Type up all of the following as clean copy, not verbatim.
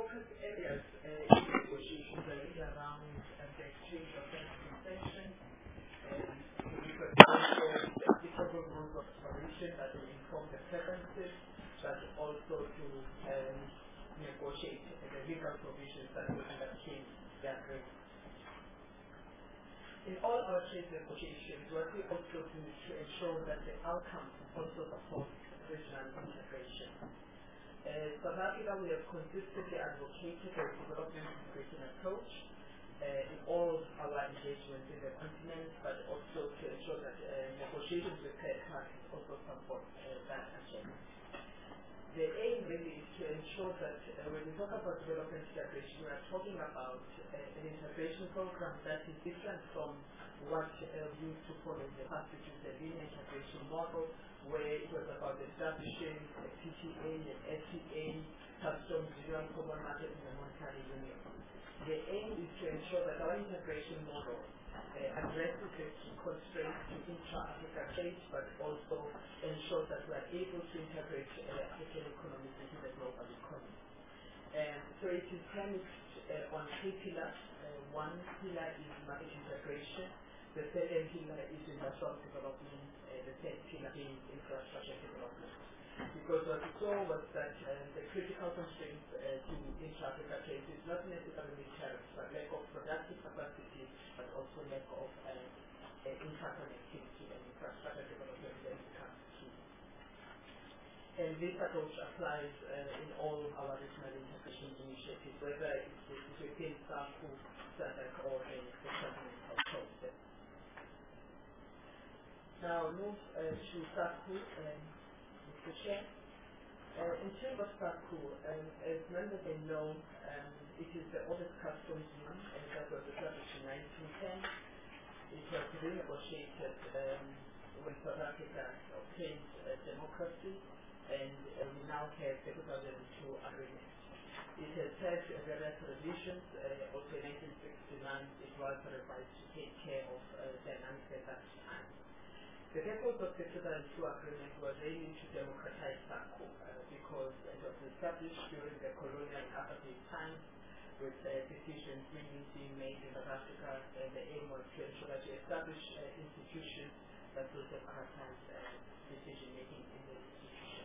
focus areas in negotiations are really around the exchange of concessions, because also applicable rules of operation that will inform the preferences, but also to negotiate the legal provisions that will underpin the agreement. In all our trade negotiations, what we also do is to ensure that the outcome also supports regional integration. South Africa, we have consistently advocated a development integration approach in all our engagements in the continent, but also to ensure that negotiations with third parties also support that agenda. The aim really is to ensure that when we talk about development integration, we are talking about an integration program that is different from what we used to follow in the past, which is the linear integration model, where it was about establishing a PTA, an FTA, customs, union, common market, and a monetary union. The aim is to ensure that our integration model addresses the key constraints to intra-Africa trade, but also ensures that we are able to integrate African economies into the global economy. So it is premised on three pillars. One pillar is market integration. The second pillar is industrial development. The third pillar is infrastructure development. Because what we saw was that the critical constraints to intra-Africa trade is not necessarily tariffs, but lack of productive capacity, but also lack of interconnectivity and infrastructure development when it comes to. And this approach applies in all our regional integration initiatives, whether it's within SACU, SADC, or the continental process. Now move to SACU, Mr. Chair. In terms of SACU, as members may know, it is the oldest customs union that was established in 1910. It was renegotiated when South Africa obtained democracy, and we now have the 2002 agreement. It has had various revisions. Also in 1969, it was revised to take care of dynamics at that time. The purpose of the 2002 agreement was really to democratize SACU because it was established during the colonial and apartheid times, with decisions really being made in South Africa, and the aim was to ensure that you establish institutions that will democratize decision-making in the institution.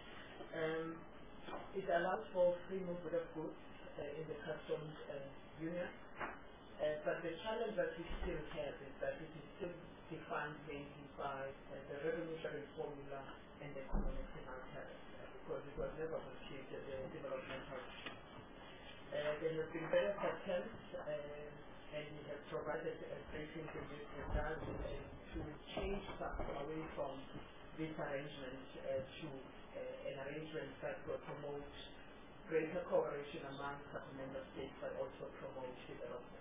It allows for free movement of goods in the customs union, but the challenge that we still have is that it is still defined mainly by the revenue sharing formula and the economic tariff, because it was never achieved at the developmental. There have been various attempts, and we have provided briefings in this regard to change SACU away from this arrangement to an arrangement that will promote greater cooperation among SACU member states, but also promote development.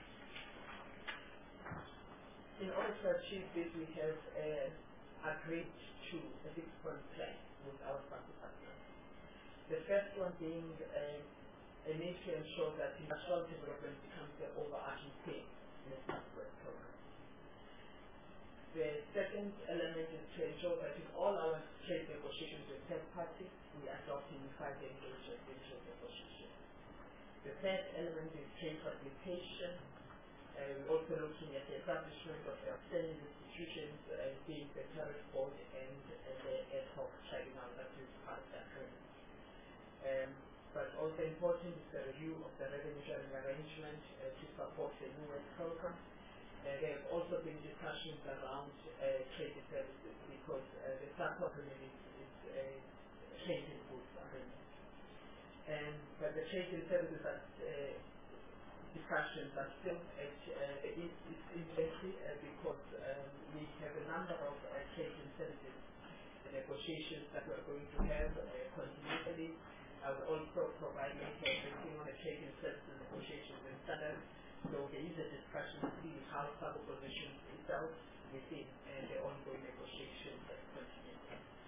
In order to achieve this, we have agreed to a 6-point plan with our SACU partners. The first one being a need to ensure that industrial development becomes the overarching theme in the SACU program. The second element is to ensure that in all our trade negotiations with third parties, we adopt unified engagement in trade negotiations. The third element is trade facilitation. We're also looking at the establishment of the outstanding institutions, being the tariff board and the ad hoc tribunal that is part of the agreement. But also important is the review of the revenue sharing arrangement to support the new program. There have also been discussions around trade services, because the SACU agreement is a trade in goods agreement. But the trade in services discussions are still at its infancy, because we have a number of trade in services negotiations that we're going to have continually. I will also provide everything on the trade in services negotiations and standards. So there is a discussion to see how SACU positions itself within the ongoing negotiations that continue.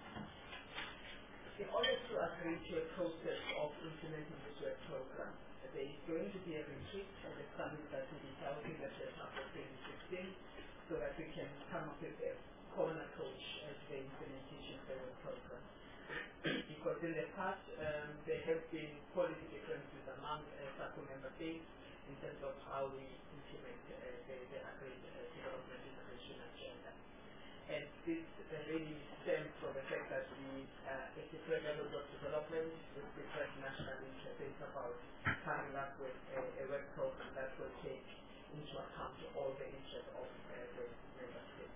In order to agree to a process of implementing this work program, there is going to be a retreat at the summit that will be held in the first half of 2016, so that we can come up with a common approach to the implementation of the work program. Because in the past, there have been policy differences among among SACO member states in terms of how we implement the agreed development integration agenda. And this really stems from the fact that we at different levels of development with different national interests about coming up with a work program that will take into account all the interests of the member states.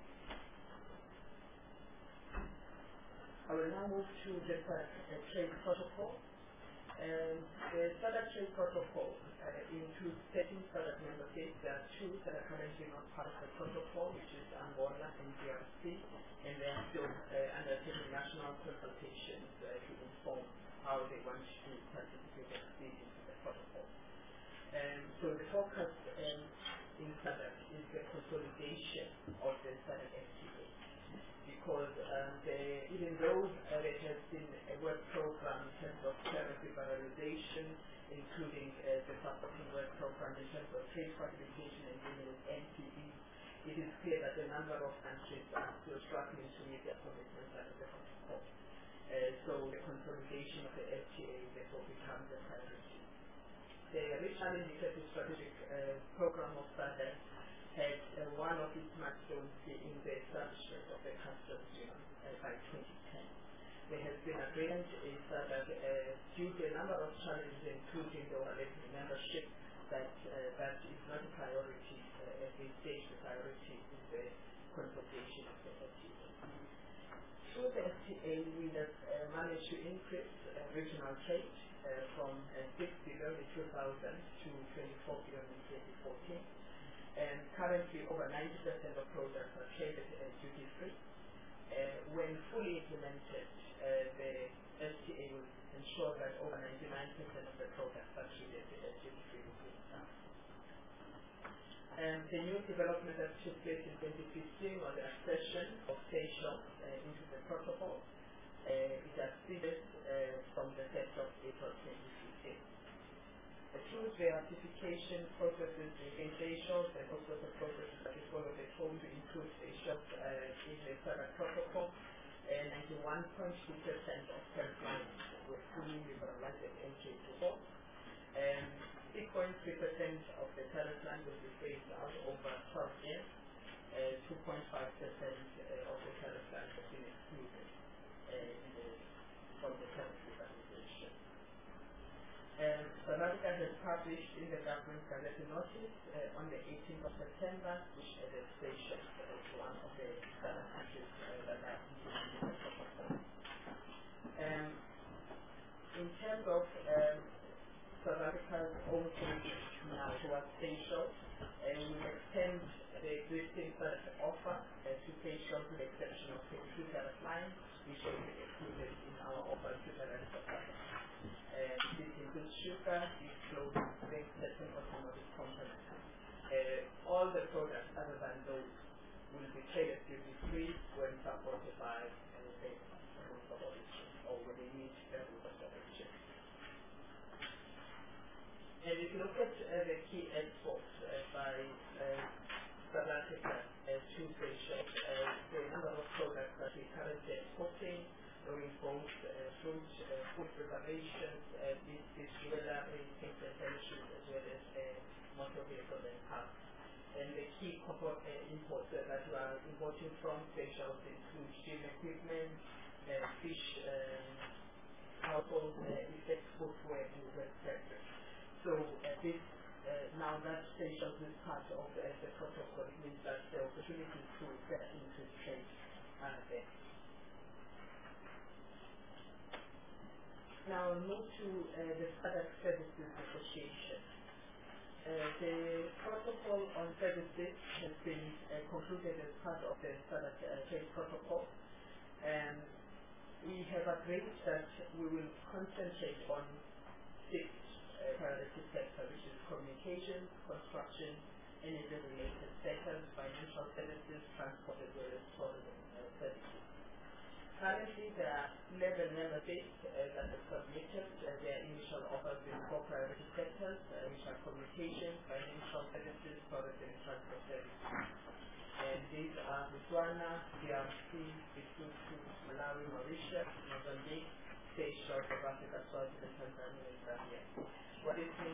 I will now move to the trade protocol. The SADC trade protocol includes 13 SADC member states. There are 2 that are currently not part of the protocol, which is Angola and DRC, and they are still undertaking national consultations to inform how they want to participate and feed into the protocol. So the focus in SADC is the consolidation of the SADC FTA, because even though there has been a work program in terms of tariff liberalization, including the supporting work program in terms of trade facilitation and dealing with NTBs, it is clear that a number of countries are still struggling to meet their commitments under the protocol. So the consolidation of the FTA therefore becomes a priority. The regional indicative strategic program of SADC had one of its milestones in the establishment of the customs union by 2010. There has been agreement in SADC due to a number of challenges, including the overlapping membership, that is not a priority at this stage. The priority is the consultation of the FTA. Through the FTA, we have managed to increase regional trade from 6 billion in 2000 to 24 billion in 2014. And currently, over 90% of products are traded duty-free. When fully implemented, the FTA will ensure that over 99% of the products are traded duty-free within itself. The new development that took place in 2015 was the accession of Seychelles into the protocol. It has ceased from the 1st of April 2015. Through the ratification processes in Seychelles and also the processes that is followed at home to include Seychelles in the SADC protocol, 91.2% of terms were fully liberalized at entry to force. 3.3% of the tariff line will be phased out over 12 years. 2.5% of the tariff line has been excluded from the tariff liberalization. South Africa has published in the government gazette notice on the 18th of September, which added Seychelles as one of the SADC countries that are implementing the protocol. In terms of South Africa's own commitment now towards Seychelles, we extend the existing SADC offer to Seychelles with the exception of the 2 tariff lines, which will be included in our offer to the rest of South Africa. This includes sugar, beef, clothing, drinks, certain automotive components. All the products other than those will be traded duty-free when supported by the rules of origin, or when they meet the rules of origin. And if you look at the key exports by South Africa to Seychelles, the number of products that we currently exporting, knowing both fruit, food preparations, biscuits, jewelry, things and furnishings, as well as motor vehicles and cars. And the key imports that we are importing from Seychelles include gym equipment, fish, household effects, footwear, and wet sectors. So this now that Seychelles is part of the protocol, it means that the opportunities to get into trade are there. Now move to the SADC services negotiation. The protocol on services has been concluded as part of the SADC trade protocol, and we have agreed that we will concentrate on 6 priority sectors, which is communications, construction, energy-related sectors, financial services, transport, as well as tourism services. Currently, there are 11 member states that have submitted their initial offers in 4 priority sectors, which are communications, financial services, tourism, and transport services. And these are Botswana, DRC, Lesotho, Malawi, Mauritius, Mozambique, Seychelles, South Africa, Swaziland, Tanzania, and Zambia. What this means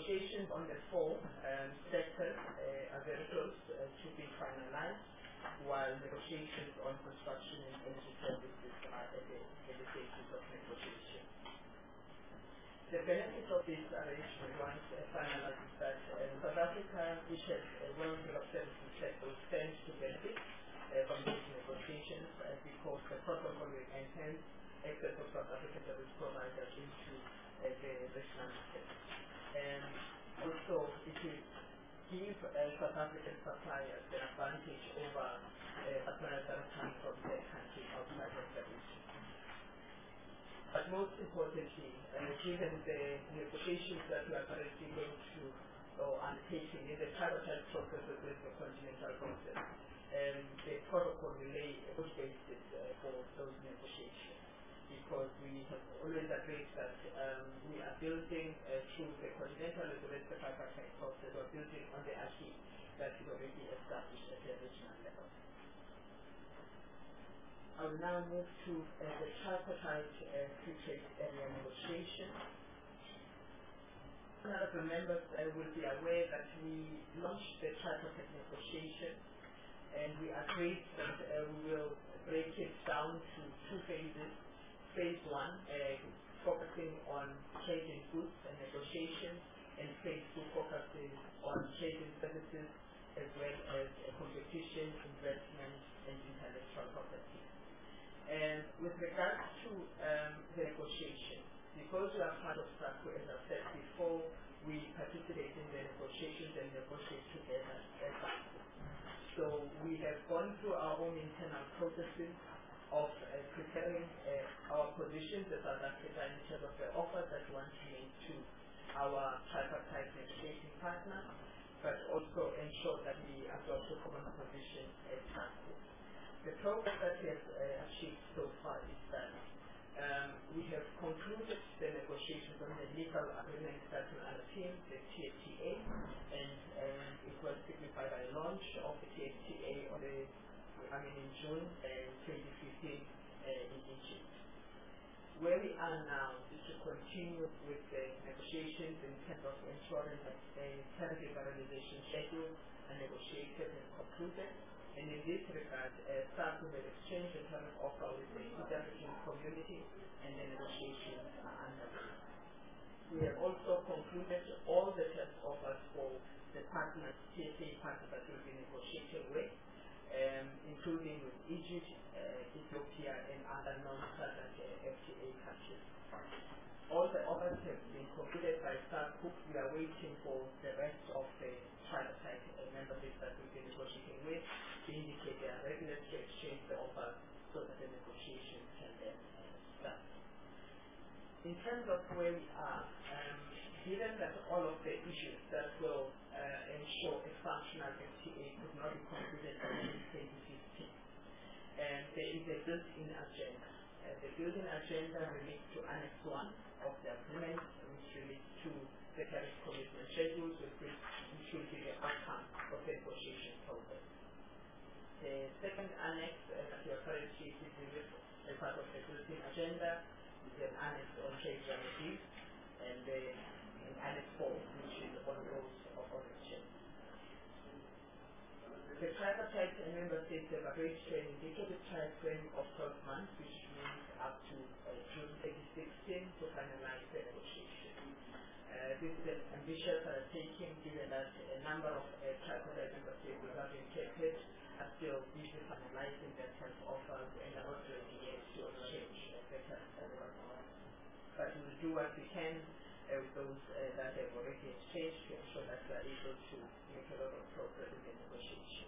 negotiations on the four sectors are very close to being finalized, while negotiations on construction and energy services are at the stages of negotiation. The benefit of this arrangement, once finalized, is that South Africa, which has a well-developed services sector, stands to benefit from these negotiations because the protocol will enhance access of South African service providers into the regional market. And also, it will give South African suppliers an advantage over suppliers that are coming from their country outside of the region. But most importantly, given the negotiations that we are currently going through or undertaking in the tripartite processes with the continental process, the protocol will lay a good basis for those negotiations, because we have always agreed that we are building through the continental as well as the tripartite process, we are building on the acquis that is already established at the regional level. I will now move to the tripartite free trade area negotiation. Honourable members will be aware that we launched the tripartite negotiation, and we agreed that we will break it down to two phases. Phase one, focusing on trade in goods and negotiations, and phase two, focusing on trade in services as well as competition, investment, and intellectual property. And with regards to the negotiation, because we are part of SACCO, as I said before, we participate in the negotiations and negotiate together as SACCO. So we have gone through our own internal processes of preparing our positions as South Africa in terms of the offers that we want to make to our tripartite negotiating partners, but also ensure that we adopt a common position as SACCO. The progress that we have achieved so far is that we have concluded the negotiations on the legal agreement that will underpin the TFTA, and it was signified by launch of the TFTA in June 2015 in Egypt. Where we are now is to continue with the negotiations in terms of ensuring that the tariff liberalization schedule are negotiated and concluded. And in this regard, SACCO will exchange the tariff offer with the East African community, and the negotiations are underway. We have also concluded all the tariff offers for the partners, TSA partners that we'll be negotiating with, including with Egypt, Ethiopia, and other non-SADC FTA countries. All the offers have been concluded by SACCO. We are waiting for the rest of the tripartite member states that we've been negotiating with to indicate they are ready to exchange the offer so that the negotiations can then start. In terms of where we are, given that all of the issues that will ensure a functional FTA could not be concluded in 2015, there is a built-in agenda. The built-in agenda relates to Annex 1 of the agreement, which relates to the tariff commitment schedules, which will be the outcome of the negotiation process. The second annex that we are currently sitting with as part of the built-in agenda is an annex on trade remedies, and an annex 4, which is on rules of origin. The tripartite member states have agreed to an indicative time frame of 12 months, which means up to June 2016 to finalize the negotiation. This is an ambitious undertaking, given that a number of tripartite member states who have been tempted are still busy finalizing their tariff offers and are not ready yet to exchange the tariff offers. But we will do what we can with those that have already exchanged to ensure that we are able to make a lot of progress in the negotiation.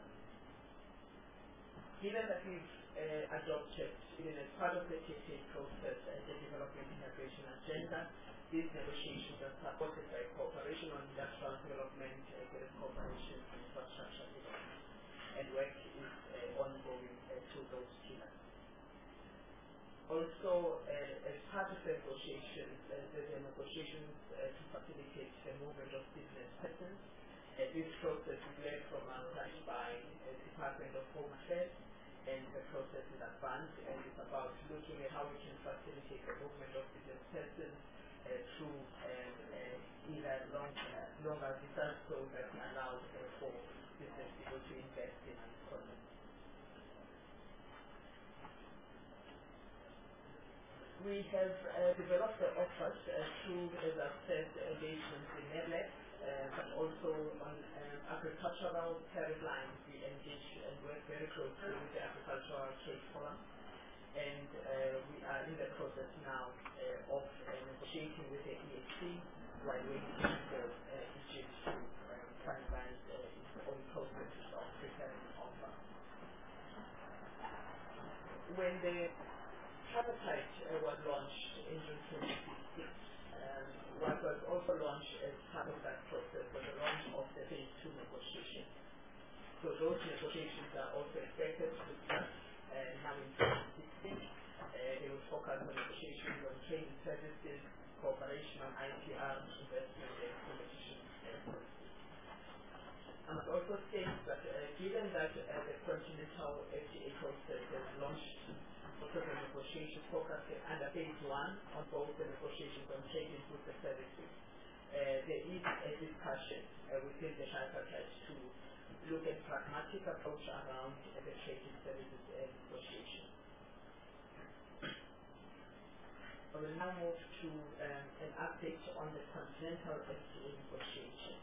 Given that we've adopted, even as part of the TFTA process, the development integration agenda, these negotiations are supported by cooperation on industrial development, as well as cooperation on infrastructure development, and work is ongoing through those pillars. Also, as part of the negotiations, there's a negotiations to facilitate the movement of business persons. This process is led from our side by the Department of Home Affairs, and the process is advanced, and it's about looking at how we can facilitate the movement of business persons through either longer visas so that allows for business people to invest in employment. We have developed the offers through, as I've said, engagements in NERLEC, but also on agricultural tariff lines. We engage and work very closely with the Agricultural Trade Forum, and we are in the process now of negotiating with the EAC while waiting for Egypt to finalize its own process of preparing an offer. When the tripartite was launched in June 2016, what was also launched as part of that process was the launch of the phase 2 negotiations. So those negotiations are also expected to start now in 2016. They will focus on negotiations on trade and services, cooperation on IPR, investment and competition policy. I must also state that given that the continental FTA process has launched also the negotiations focusing under phase 1 on both the negotiations on trade and goods and services, there is a discussion within the tripartite to look at pragmatic approach around the trade and services negotiation. I will now move to an update on the continental FTA negotiation.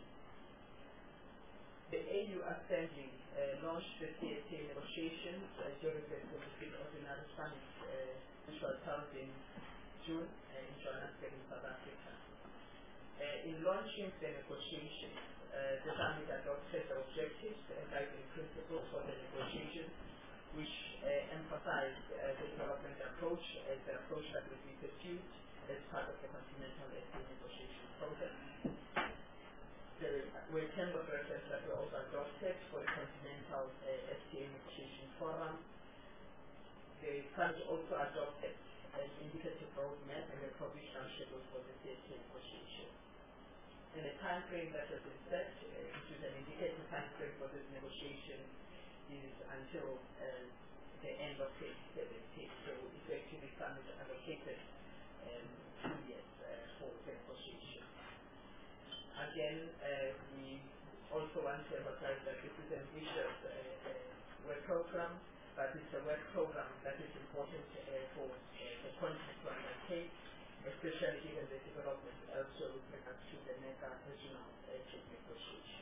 The AU Assembly launched the CFTA negotiations during the 45th Ordinary Summit, which was held in June in Johannesburg in South Africa. In launching the negotiations, the summit adopted the objectives and guiding principles for the negotiations, which emphasized the development approach as the approach that will be pursued as part of the continental FTA negotiation process. There were terms of reference that were also adopted for the continental FTA negotiation forum. The summit also adopted an indicative roadmap and a provisional schedule for the CFTA negotiation. And the time frame that has been set, which is an indicative time frame for this negotiation, is until the end of 2017. So effectively, summit allocated 2 years for the negotiation. Again, we also want to emphasize that this is an ambitious work program, but it's a work program that is important for the continent to undertake, especially given the development also with regards to the mega regional trade negotiation.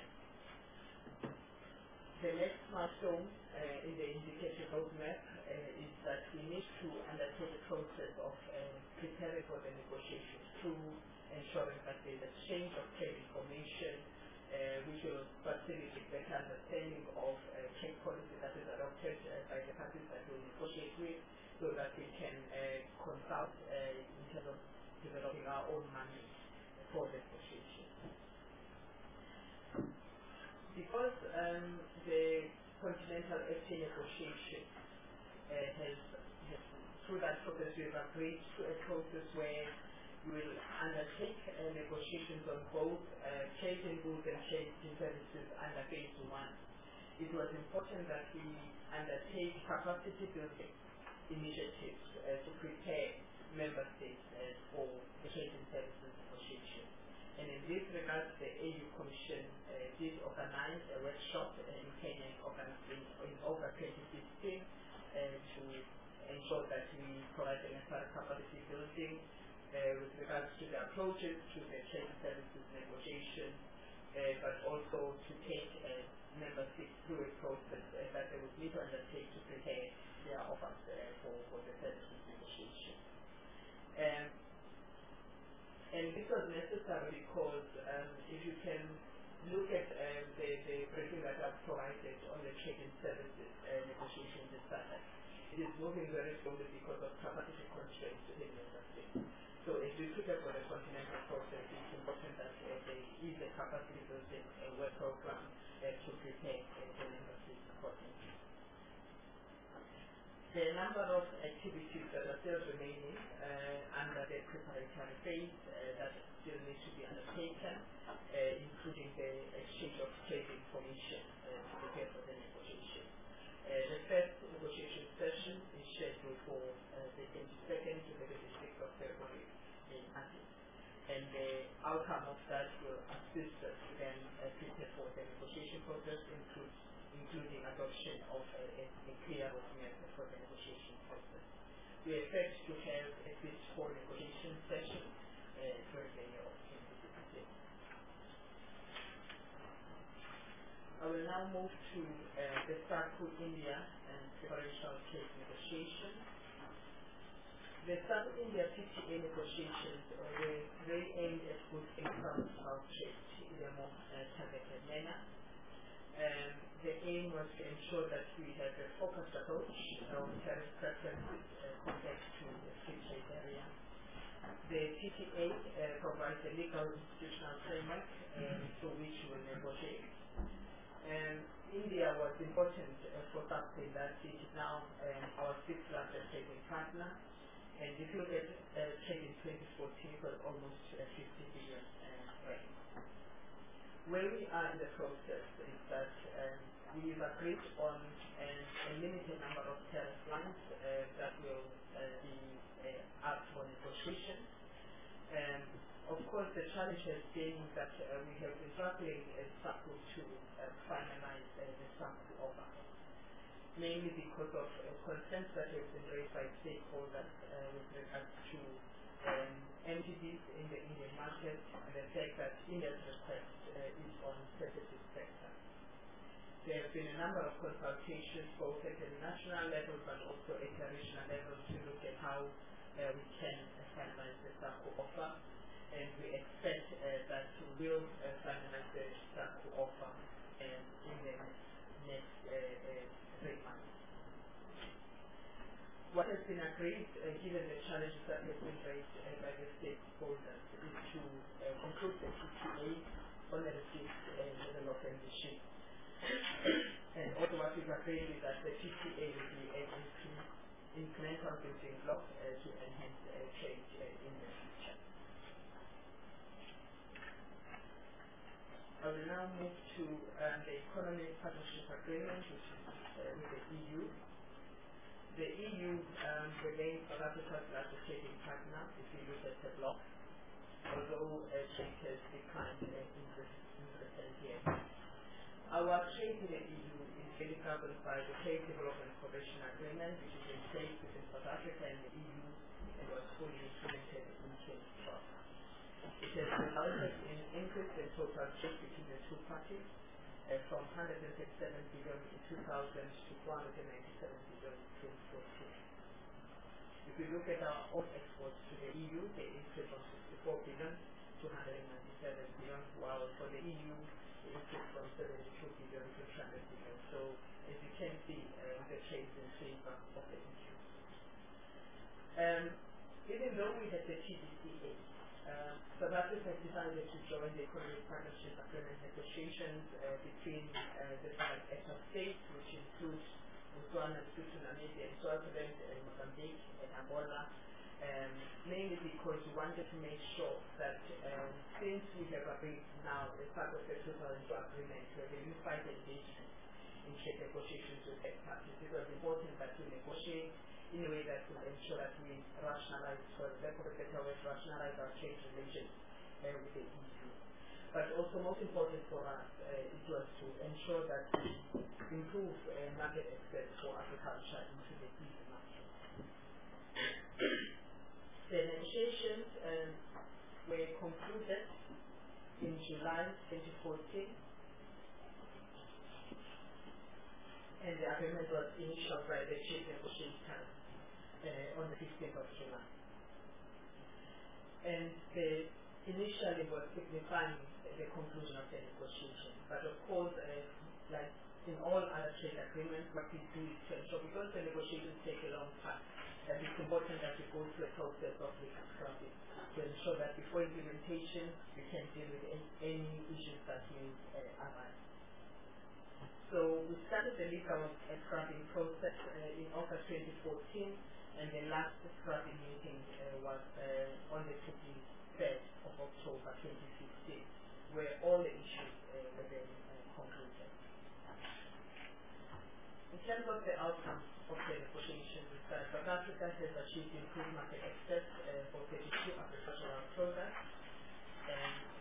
The next milestone in the indicative roadmap is that we need to undertake the process of preparing for the negotiations through ensuring that there is exchange of trade information, which will facilitate better understanding of trade policy that is adopted by the parties that we negotiate with, so that we can consult in terms of developing our own mandate for the negotiation. Because the continental FTA negotiation has, through that process, we have agreed to a process where we will undertake negotiations on both trade in goods and trade in services under phase 1. It was important that we undertake capacity building initiatives to prepare member states for the trade and services negotiation. And in this regard, the AU Commission did organize a workshop in Kenya in August 2016 to ensure that we provide the necessary capacity building with regards to the approaches to the trade and services negotiation, but also to take member states through a process that they would need to undertake to prepare their offers for the services negotiation. And this was necessary because if you can look at the briefing that I've provided on the trade and services negotiation this summer, it is moving very slowly because of capacity constraints within member states. So as we prepare for the continental process, it's important that there is a capacity building work program to prepare the member states accordingly. The number of activities that are still remaining under the preparatory phase that still need to be undertaken, including the exchange of trade information to prepare for the negotiation. The first negotiation session is scheduled for the 22nd to the 26th of February in Athens. outcome of that will assist us to then prepare for the negotiation process, including adoption of a clear roadmap for the negotiation process. We expect to have at least 4 negotiation sessions during the year of 2016. I will now move to the SACU India and preferential trade negotiations. The SACU India PTA negotiations were very aimed at boosting South-South trade in a more targeted manner. The aim was to ensure that we have a focused approach on tariff preferences compared to the free trade area. The PTA provides a legal institutional framework through which we will negotiate. India was important for SACU in that it is now our 6th largest trading partner. And if you look at trade in 2014, it was almost 50 billion rand. Where we are in the process is that we've agreed on a limited number of tariff lines that will be up for negotiation. Of course, the challenge has been that we have been struggling as SACU to finalize the SACU offer, mainly because of concerns that have been raised by stakeholders with regards to MTDs in the Indian market and the fact that India's request is on sensitive sector. There have been a number of consultations both at the national level but also at the regional level to look at how we can finalize the SACU offer, and we expect that we will finalize the SACU offer in the next 3 months. What has been agreed, given the challenges that have been raised by the stakeholders, is to conclude the PTA on the receipt level of membership. And also what we've agreed is that the PTA will be an incremental building block to enhance trade in the future. I will now move to the Economic Partnership Agreement, which is with the EU. The EU remains South Africa's largest trading partner if you look at the bloc, although trade has declined in recent years. Our trade in the EU is really governed by the Trade Development Cooperation Agreement, which is in place between South Africa and the EU and was fully implemented in 2012. It has resulted in an increase in total trade between the two parties from 137 billion in 2000 to 497 billion in 2014. If we look at our own exports to the EU, they increased from 64 billion to 197 billion, while for the EU, it increased from 72 billion to 200 billion. So, as you can see, the trade is in favor of the EU. Even though we had the TDCA, South Africa decided to join the Economic Partnership Agreement negotiations between the 5 ECA states, which includes Botswana, Lesotho, Namibia, Swaziland, Mozambique, and Angola, mainly because we wanted to make sure that since we have agreed now as part of the 2002 agreement to have a unified engagement in trade negotiations with third parties, it was important that we negotiate in a way that will ensure that we rationalize, for lack of a better word, rationalize our trade relations with the EU. But also most important for us, it was to ensure that we improve market access for agriculture into the EU market. The negotiations were concluded in July 2014, and the agreement was initialed by the chief negotiator on the 15th of July. And initially was signifying the conclusion of the negotiation. But of course, like in all other trade agreements, what we do is to ensure, because the negotiations take a long time, that it's important that we go through a process of legal scrubbing to ensure that before implementation, we can deal with any issues that may arise. So we started the legal scrubbing process in August 2014, and the last scrubbing meeting was on the 23rd of October 2015, where all the issues were then concluded. In terms of the outcome of the negotiations, South Africa has achieved improved market access for 32 agricultural products, and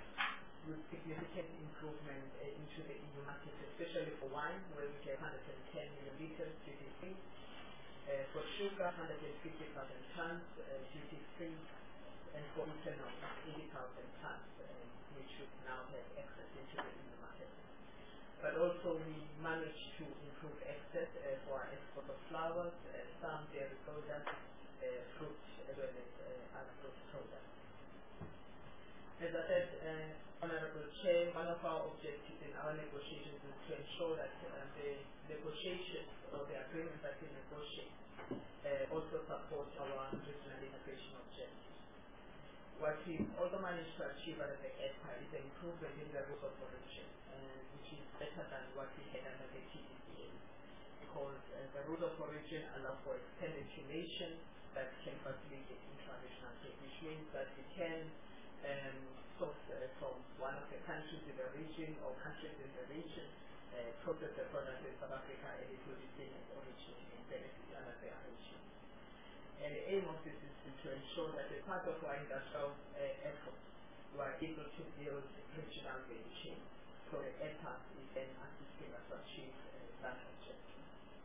sugar, 150,000 tons duty free, and for ethanol, 80,000 tons, which would now have access into the EU market. But also we managed to improve access for our export of flowers, some dairy products, fruit, as well as other fruit products. As I said, Honorable Chair, one of our objectives in our negotiations is to ensure that the negotiations or the agreements that we negotiate also support our regional integration objectives. What we also managed to achieve at the EPA is an improvement in the rules of origin, which is better than what we had under the TDCA, because the rules of origin allow for extended duration that can facilitate intra-regional trade, which means that we can source from one of the countries in the region or countries in the region, process the product in South Africa, and it will be seen as origin and benefit under the arrangement. And the aim of this is to ensure that as part of our industrial efforts, we are able to build regional value chain. So the EPA is then assisting us to achieve that objective.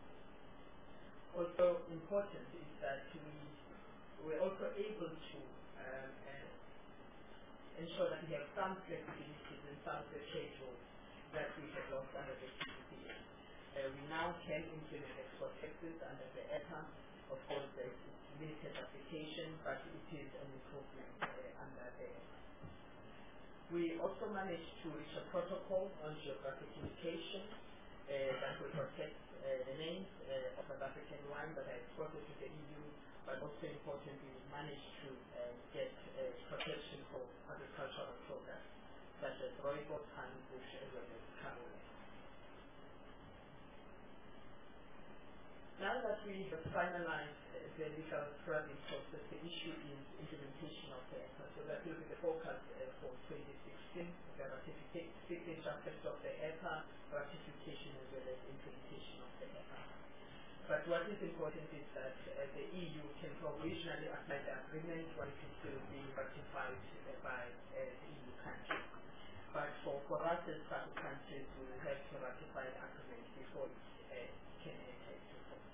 Also important is that we're also able to ensure that we have some flexibilities in some of the trade rules that we have lost under the TPPA. We now can implement export taxes under the EPA. Of course, there is limited application, but it is an improvement under the EPA. We also managed to reach a protocol on geographic indication that will protect the names of South African wine that are exported to the EU, but also importantly, we managed to get protection for agricultural products such as rooibos, honeybush, as well as caraway. Now that we have finalized the legal scrubbing process, the issue is implementation of the EPA. So that will be the focus for 2016, the ratification aspect of the EPA, ratification as well as implementation of the EPA. But what is important is that the EU can provisionally apply the agreement while it is still being ratified by the EU countries. But for us as SADC countries, we will have to ratify the agreement before it can enter into force.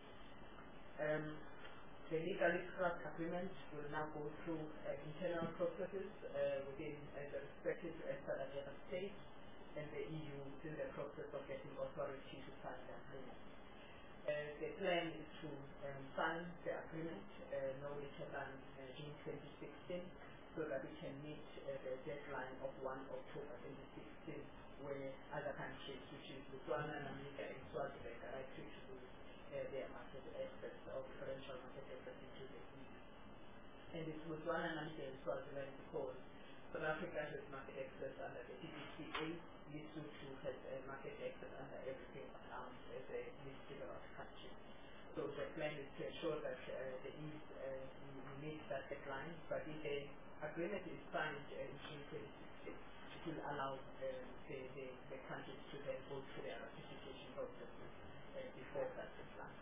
The legally scrubbed agreement will now go through internal processes within the respective SADC states, and the EU is in the process of getting authority to sign the agreement. The plan is to sign the agreement no later than June 2016, so that we can meet the deadline of 1 October 2016, where other countries, which is Botswana, Namibia, and Swaziland, are likely to lose their market access or differential market access into the EU. And it's Botswana, Namibia, and Swaziland because South Africa has market access under the TPCA, Lesotho has market access under everything as a least developed country. So the plan is to ensure that the EU meet that deadline, but if the agreement is signed in June 2016, it will allow the countries to then go through their ratification processes before that deadline.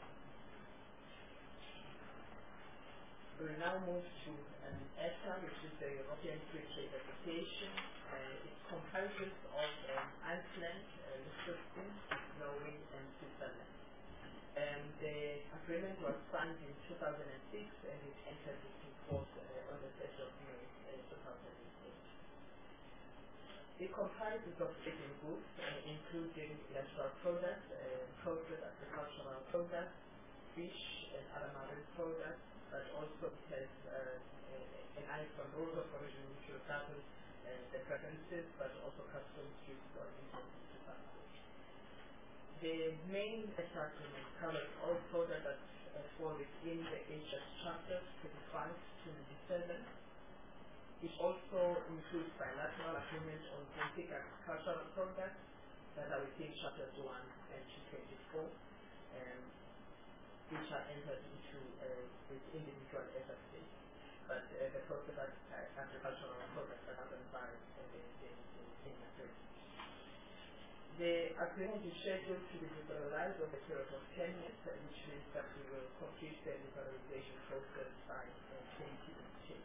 We will now move to EFTA, which is the European Free Trade Association. It comprises of Iceland, Liechtenstein, Norway, and Switzerland. The agreement was signed in 2006 and it entered into force on the 1st of May 2008. It comprises of trading goods, including industrial products, processed agricultural products, fish, and other marine products, but also it has an eye from rules of origin which will govern the preferences, but also customs duties on imports into South. The main EFTA agreement covers all products that fall within the HS chapters 25 to 27. It also includes bilateral agreements on basic agricultural products that are within chapters 1 and 24, which are entered into with individual EFTA states. But the processed agricultural products are governed by the same agreement. The agreement is scheduled to be liberalized over a period of 10 years, which means that we will complete the liberalization process by 2018.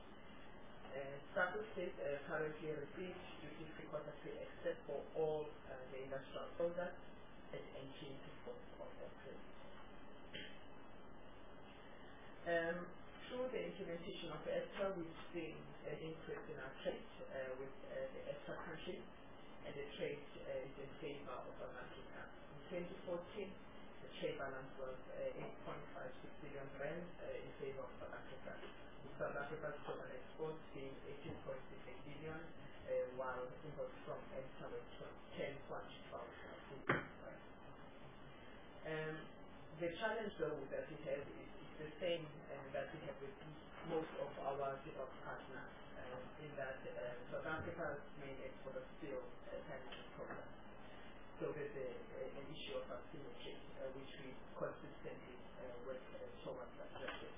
SADC states currently receive duty-free quota-free access for all the industrial products at entry into force of the agreement. implementation of ESTA, we've seen an increase in our trade with the ESTA countries, and the trade is in favor of South Africa. In 2014, the trade balance was 8.56 billion rand in favor of South Africa. South Africa's total exports being 18.68 billion, while imports from ESTA were 10.12 billion. The challenge, though, that we have is the same that we have with most of our developed partners, in that South Africa's main export is still chemical products. So there's an issue of asymmetry, which we consistently work towards addressing.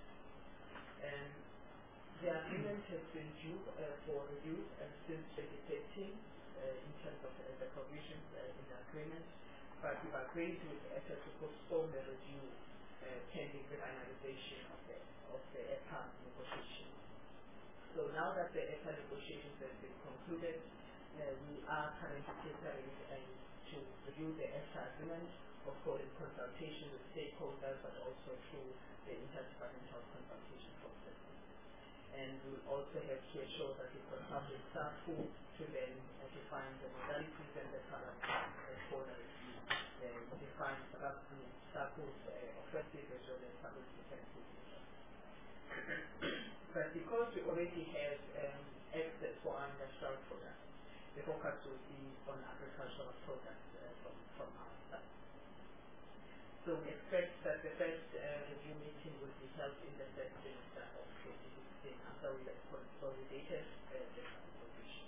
The agreement has been due for review since 2013 in terms of the provisions in the agreement, but we've agreed with ESTA to postpone the review pending the finalization of the EPA negotiations. So now that the EPA negotiations have been concluded, we are currently preparing to review the ESTA agreement, of course in consultation with stakeholders, but also through the interdepartmental consultation process. And we also have to ensure that we consult with SACU to then define the modalities and the parameters for the review, define SACU's offensive as well as SACU's defensive interests. But because we already have access for our industrial products, the focus will be on agricultural products from our side. So we expect that the first review meeting will be held in the first semester of 2016 after we have consolidated the position.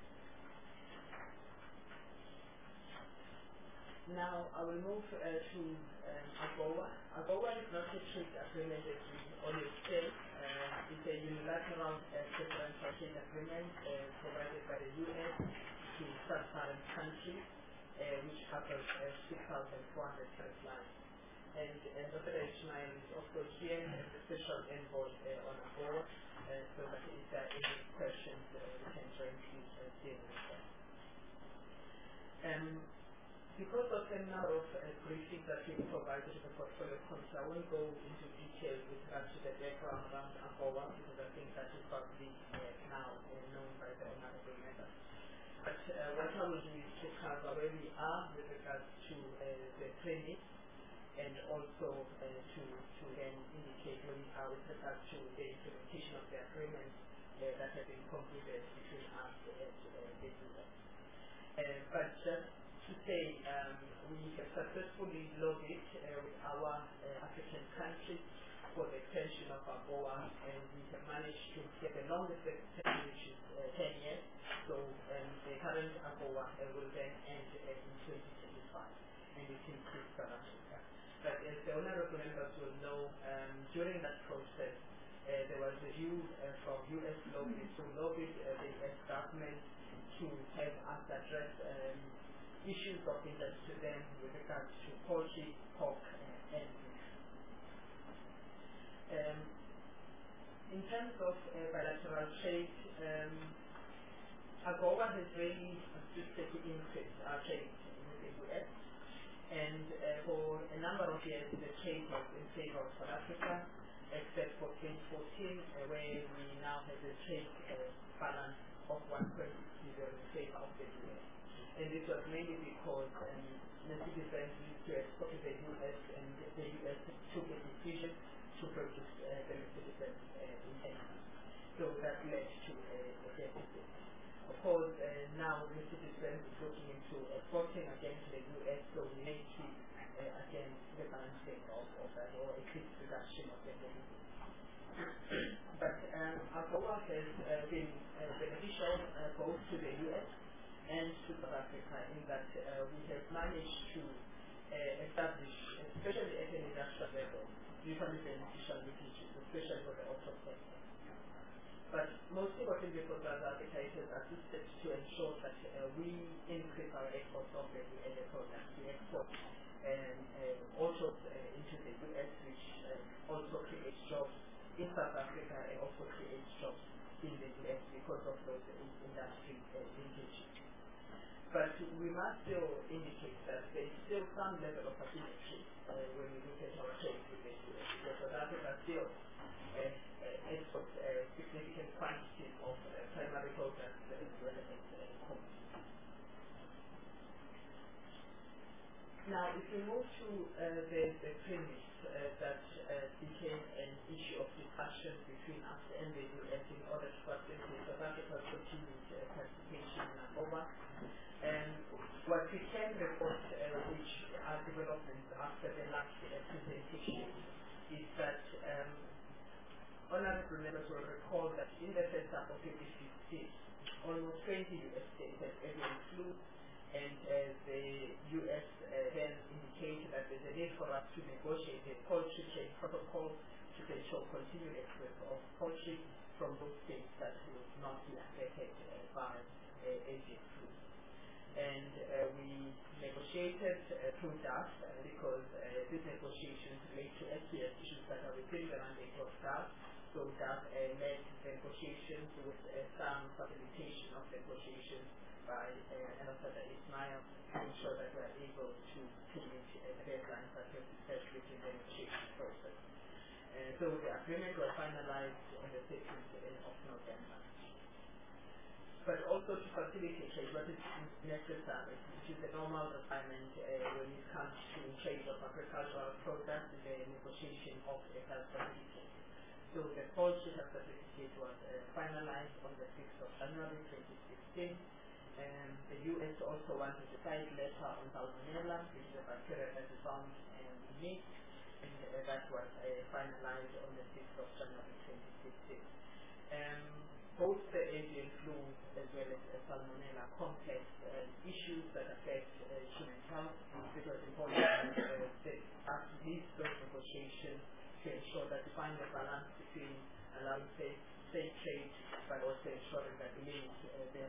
Now I will move to AGOA. AGOA is not a trade agreement as we always say. It's a unilateral preferential trade agreement provided by the U.S. to sub-Saharan countries, which covers 6,400 trade lines. And Dr. Ismail is also here as the special envoy on AGOA, so that if there are any questions, we can directly deal with them. Because of the number of briefings that we provided to the portfolio council, I won't go into detail with regard to the background around AGOA, because I think that is probably now known by the honorable members. But what I will do is to cover where we are with regards to the training, and also to then indicate where we are with regards to the implementation of the agreement that has been concluded between us and the US. But just to say, we have successfully lobbied with our African countries for the extension of AGOA, and we have managed to get the longest extension, which is 10 years. So the current AGOA will then end in 2025, and it includes South Africa. But as the honorable members will know, during that process, there was a view from U.S. lobbyists who lobbied the U.S. government to have us address issues of interest to them with regards to poultry, pork, and beef. In terms of bilateral trade, AGOA has really assisted to increase our trade with the U.S. And for a number of years, the trade was in favor of South Africa, except for 2014, where we now have a trade balance of 1.6 billion in favor of the U.S. And this was mainly because Mercedes-Benz used to export to the U.S. and the U.S. took a decision to produce the Mercedes-Benz in Texas. So that led to a deficit. Of course, now Mercedes-Benz is looking into exporting again to the U.S., so we may see again the balancing of that, or at least reduction of the deficit. But AGOA has been beneficial both to the U.S. and to South Africa, in that we have managed to establish, especially at an industrial level, mutually beneficial linkages, especially for the auto sector. But most importantly for South Africa, it has assisted to ensure that we increase our exports of the products. We export autos into the U.S., which also creates jobs in South Africa and also creates jobs in the U.S. because of those industry linkages. But we must still indicate that there is still some level of asymmetry when we look at our trade with the U.S. because South Africa still exports we move to the premise that became an issue of discussion between us and the US in order to facilitate South Africa's continued participation in AGOA. What we can report, which are developments after the last presentation, is that honorable members will recall that in the first half of 2015, almost 20 US states had avian flu, and the US then indicated that there's a need for us to negotiate a poultry trade protocol to ensure continued export of poultry from those states that would not be affected by avian flu. And we negotiated through DAF because these negotiations relate to SPS issues that are within the mandate of DAF. So DAF led negotiations with some facilitation of negotiations by Ambassador Ismail to ensure that we are able to meet deadlines that have been set within the negotiation process. So the agreement was finalized on the 16th of November. But also to facilitate trade, what is necessary, which is a normal requirement when it comes to trade of agricultural products, the negotiation of a health certificate. So the poultry health certificate was finalized on the 6th of January 2016. The US also wanted a side letter on Salmonella, which is a bacteria that is found in meat, and that was finalized on the 6th of January 2016. Both the avian flu as well as Salmonella complex issues that affect human health. It was important that these negotiations to ensure that we find a balance between allowing safe trade, but also ensuring that the limit there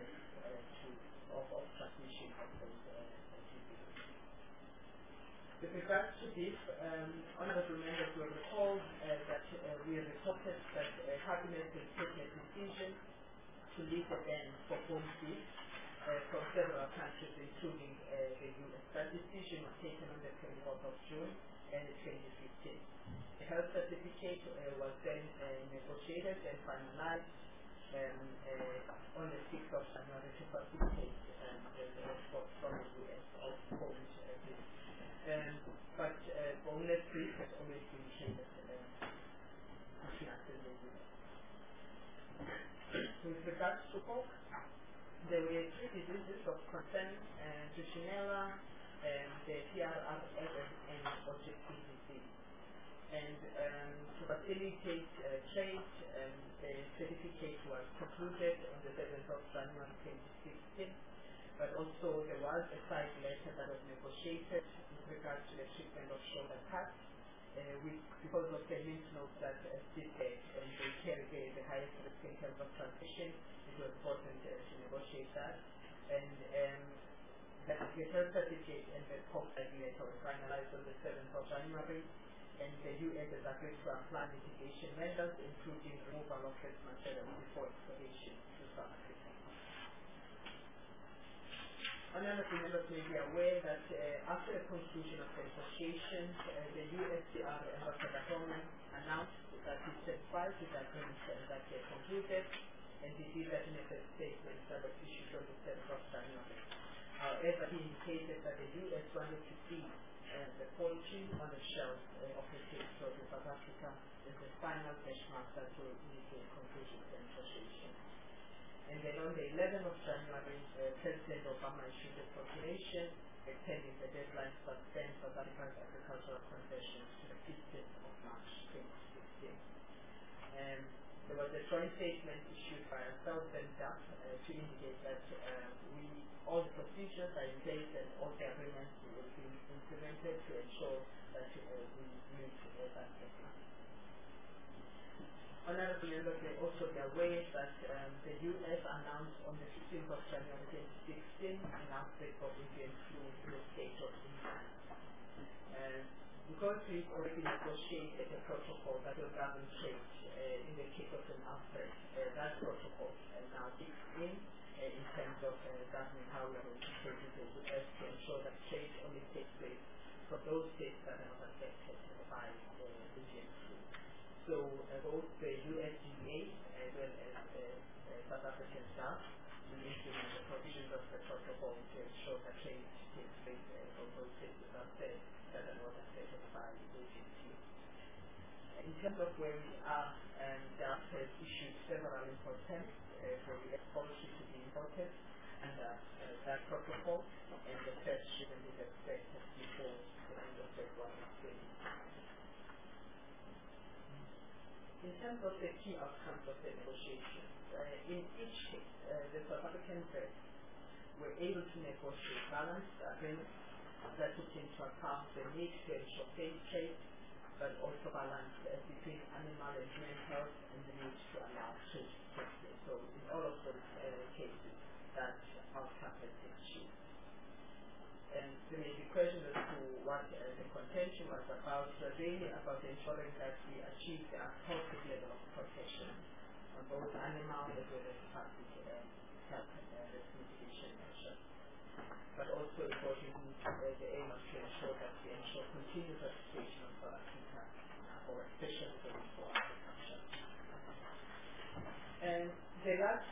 of transmission of those diseases. With regards to this, honorable members will recall that we reported that Cabinet has taken a decision to lift the ban for home feed from several countries, including the US. That decision was taken on the 24th of June 2015. The health certificate was then negotiated and finalized on the 6th of January to facilitate the export from the US of home feed. But boneless beef has always been traded between us and the US. With regards to pork, there were three diseases of concern: Trichinella, the TRRS, and objective disease. And to facilitate trade, the certificate was concluded on the 7th of January 2016. But also there was a side letter that was negotiated with regards to the treatment of shoulder cuts. Because of the lymph nodes that sit there and they carry the highest risk in terms of transmission, it was important to negotiate that. And the health certificate and the pork side letter were finalized on the 7th of January. And the US has agreed to apply mitigation measures, including removal of waste materials before exportation to South Africa. Honorable members may be aware that after the conclusion of the negotiations, the USTR Ambassador Holman announced that he certified the agreement that they concluded, and he did that in a statement that was issued on the 7th of January. However, he indicated that the US wanted to see the poultry on the shelf of the state of South Africa as the final benchmark that will indicate conclusion of the negotiation. And then on the 11th of January, President Obama issued a proclamation extending the deadline to suspend South Africa's agricultural concessions to the 15th of March 2016. There was a joint statement issued by ourselves and DAP to indicate that all the procedures are in place and all the agreements will be implemented to ensure that we meet that deadline. Honorable members may also be aware that the US announced on the 15th of January 2016 an outbreak of avian flu in the state of England. Because we've already negotiated a protocol that will govern trade in the case of an outbreak, that protocol now kicks in terms of governing how we are going to trade with the US to ensure that trade only takes place for those states that are not affected by the avian flu. So both the USDA as well as South African staff will implement the provisions of the protocol to ensure that trade takes place for those states that are terms of where we are, DAP has issued several important for the policy to be imported under that protocol, and the first shipment is expected before the end of February 2020. In terms of the key outcomes of the negotiations, in each case, the South African banks were able to negotiate balanced agreements that took into account the need to ensure fair trade, but also balance between animal and human health and the need to allow trade to take place. So in all of those cases, that outcome has been achieved. And there may be questions as to what the contention was about, really about ensuring that we achieve the appropriate level of protection on both animal as well as public health risk mitigation measures. But also importantly, the aim is to ensure that we ensure continued participation of South Africa for especially for agriculture. And the last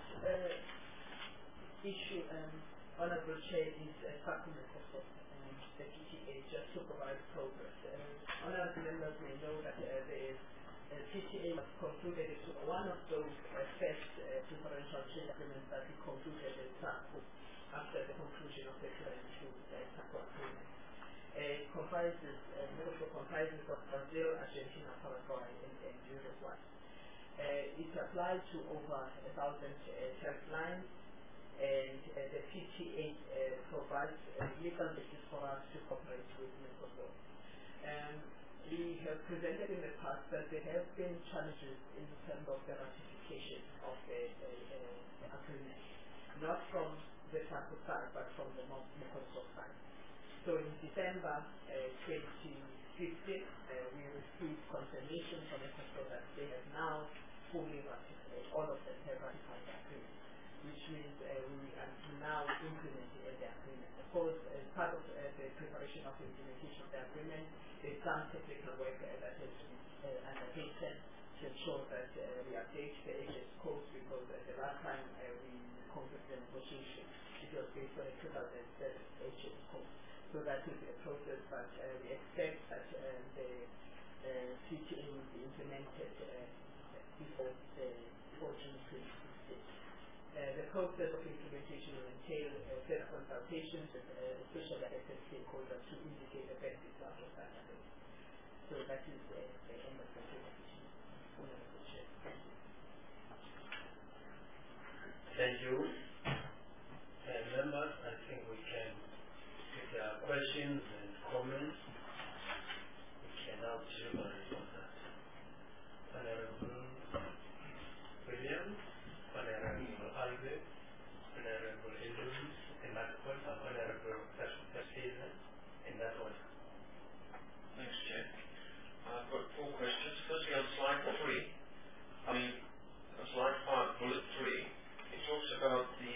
issue, Honourable Chair, is supplement of the PTA, just to provide progress. Honourable members may know that the PTA was concluded as one of those first preferential trade agreements that we concluded as SACO after the conclusion of the 2002 SACO agreement. It comprises of Brazil, Argentina, Paraguay, and Uruguay. It applies to over 1,000 health lines, and the PTA provides legal basis for us to cooperate with Mercosur. We have presented in the past that there have been challenges in terms of the ratification of the agreement, not from the SACO side, but from the Mercosur side. So in December 2015, we received confirmation from Mercosur that they have now fully ratified, all of them have ratified the agreement, which means we are now implementing the agreement. Of course, as part of the preparation of the implementation of the agreement, there's some technical work that has to be undertaken to ensure that we update the HS codes, because the last time we concluded the negotiation, it was based on a 2007 HS code. So that is a process, but we expect that the CTA will be implemented before June 2016. The process of implementation will entail further consultations with especially affected stakeholders to indicate the benefits of the standard. So that is the end of the presentation. Thank you. Members, I think we can take questions and comments. We can now do that. Honorable Williams, Honorable Albert, Honorable Eloise, in that order, Honorable Percival, in that order. Thanks, Chair. I've got 4 questions. Firstly, on slide 3, on slide 5, bullet 3, it talks about the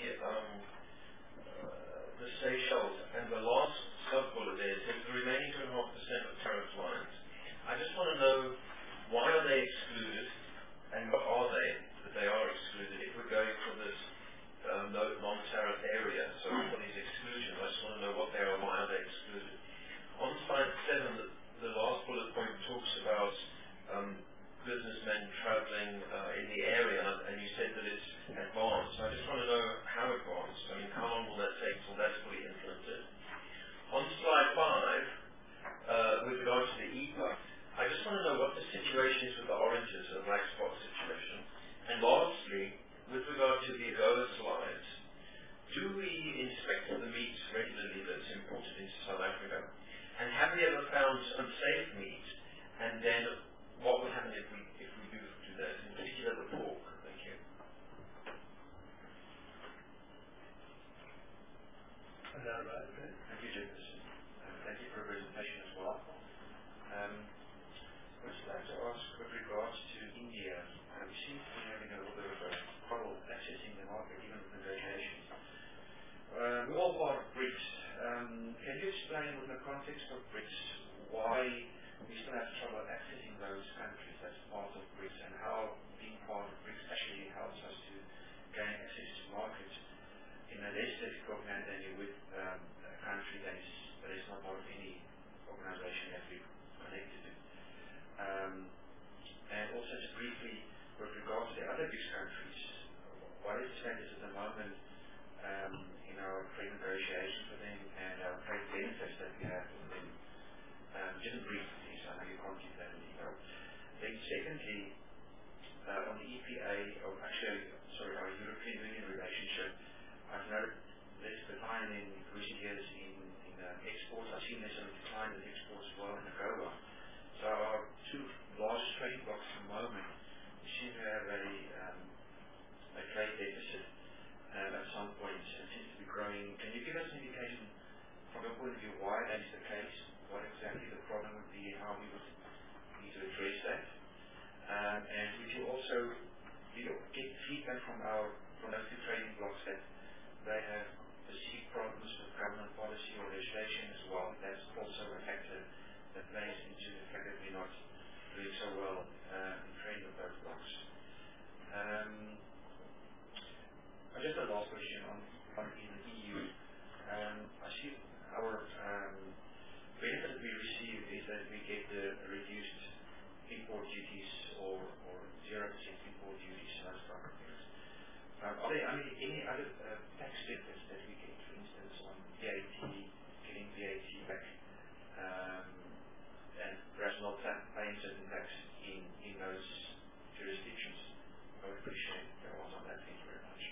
Seychelles, and the last sub-bullet there says the remaining 2.5% of tariff lines. I just want to know, why are they excluded, and what are they that they are excluded if we're going for this non-tariff area? So for these exclusions, I just want to know what they are and why are they excluded. On slide 7, the last bullet point talks about businessmen traveling in the area, and you said that it's advanced. I just want to know how advanced. How long will that take until that's fully implemented? On slide 5, with regard to the EPA, I just want to know what the situation is with the oranges, the black spot situation. And lastly, with regard to the AGOA slides, do we inspect the meat regularly that's imported into South Africa? And have we ever found unsafe meat? And then what would happen if we do that, in particular the pork? Thank you. Thank you, Jefferson. Thank you for your presentation as well. I'd just like to ask with regards to India, we seem to be having a little bit of a trouble accessing the market, even with negotiations. We're all part of BRICS. Can you explain, in the context of BRICS, why we still have trouble accessing those countries as part of BRICS, and how being part of BRICS actually helps us to gain access to markets in a less difficult manner than you would a country that is not part of any organization that we're connected to. then secondly, on the EPA, or actually, sorry, our European Union relationship, I've noted there's a decline in recent years in exports. I've seen there's a decline in exports as well in AGOA. So our two largest trading blocks at the moment seem to have a trade deficit at some point. It seems to be growing. Can you give us an indication from your point of view why that is the case, what exactly the problem would be, and how we would need to address that? And would you also get feedback from those two trading blocks that they have perceived problems with government policy or legislation as well? That's also a factor that plays into the fact that we're not doing so well in trading with those blocks. Just a last question on in the EU. I see our benefit that we receive is that we get the reduced import duties or 0% import duties and those type of things. Are there any other tax benefits that we get, for instance, on VAT, getting VAT back, and perhaps not paying certain tax in those jurisdictions? I would appreciate your thoughts on that. Thank you very much.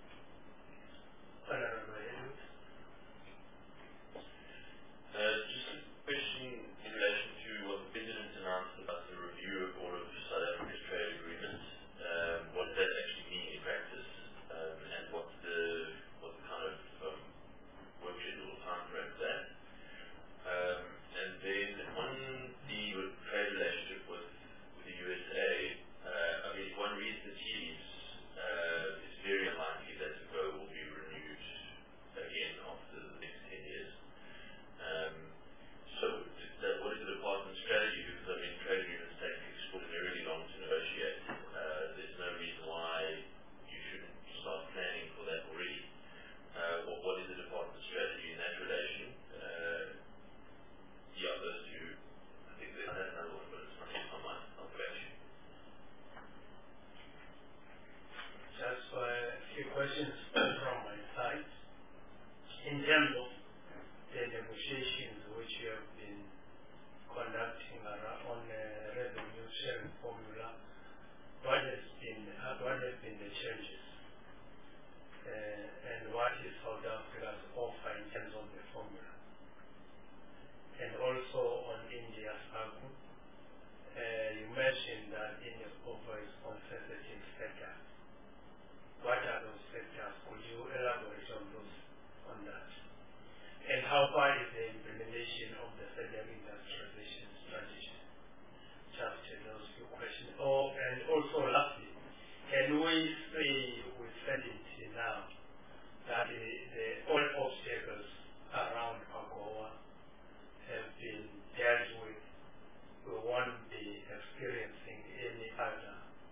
Just a question in relation to what the President announced about the review of all of South Africa's trade agreements. What does that actually mean in practice, and what the kind of work schedule or time frame for that? And then on the trade relationship with the USA, if one reads the tea leaves, it's very unlikely that the GO will be renewed again after the next 10 years. So what is the department's strategy? Because trade agreements take extraordinarily long to negotiate. There's no reason why you shouldn't start planning for that already. What is the department's strategy in that relation? Those two. I think that's another one, but it's not on mine. I'll go back to you. Just a few questions from my side. In terms of the negotiations which you have been conducting on the revenue sharing formula, what has been the changes, and what is South Africa's offer in terms of the formula? And also on India's AGU, you mentioned that India's offer is on sensitive sectors. What are those sectors? Could you elaborate on that? And how far is the implementation of the federal industrialization strategy? Just those few questions. And also lastly, can we say with certainty now that all obstacles around AGOA have been dealt with? We won't be experiencing any other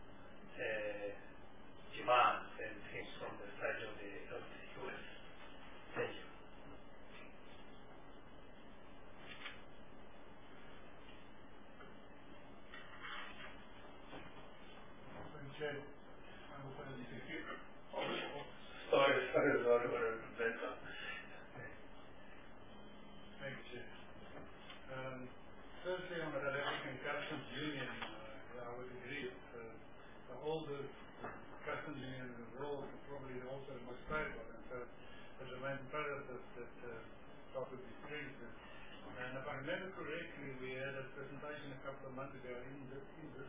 demands and things from the side of the US. Thank you. Firstly, on the South African Customs Union, I would agree. All the customs union in the world, probably also the most valuable, and so it remains imperative that that would be strengthened. And if I remember correctly, we had a presentation a couple of months ago in this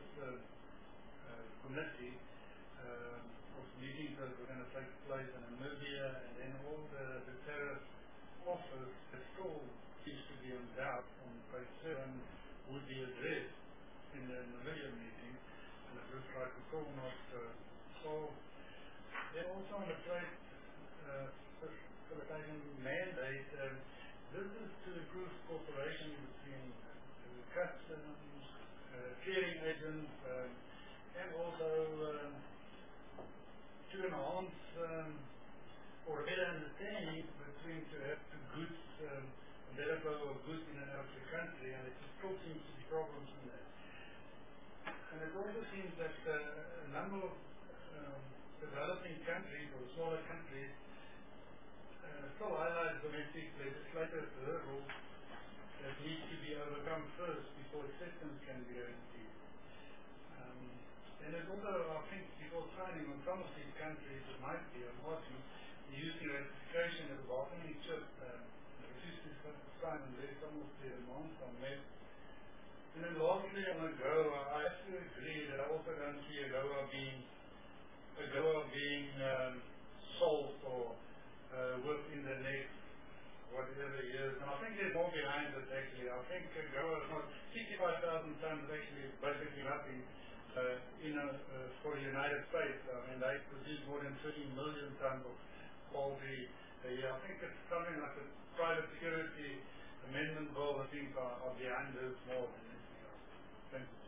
committee of meetings that were going to take place in Namibia, and then all the tariff offers that still seems to be in doubt on page 7 would be addressed in the Namibia meeting, and it looks like it's all not solved. Then also on the trade facilitation mandate, this is to improve cooperation between customs, clearing agents, and also to enhance or better understanding between to have the goods, better flow of goods in and out of the country, and it still seems to be problems in that. And it also seems that a number of developing countries or smaller countries still highlight domestic legislative hurdles that need to be overcome first before acceptance can be guaranteed. And then lastly, on AGOA, I have to agree that I also don't see AGOA being solved or within the next whatever years. And I think there's more behind it actually. I think AGOA is not 65,000 tons actually basically nothing for the United States. I mean, they produce more than 30 million tons of poultry a year. I think it's something like the private security amendment bill, I think, are behind this more than anything else. Thank you.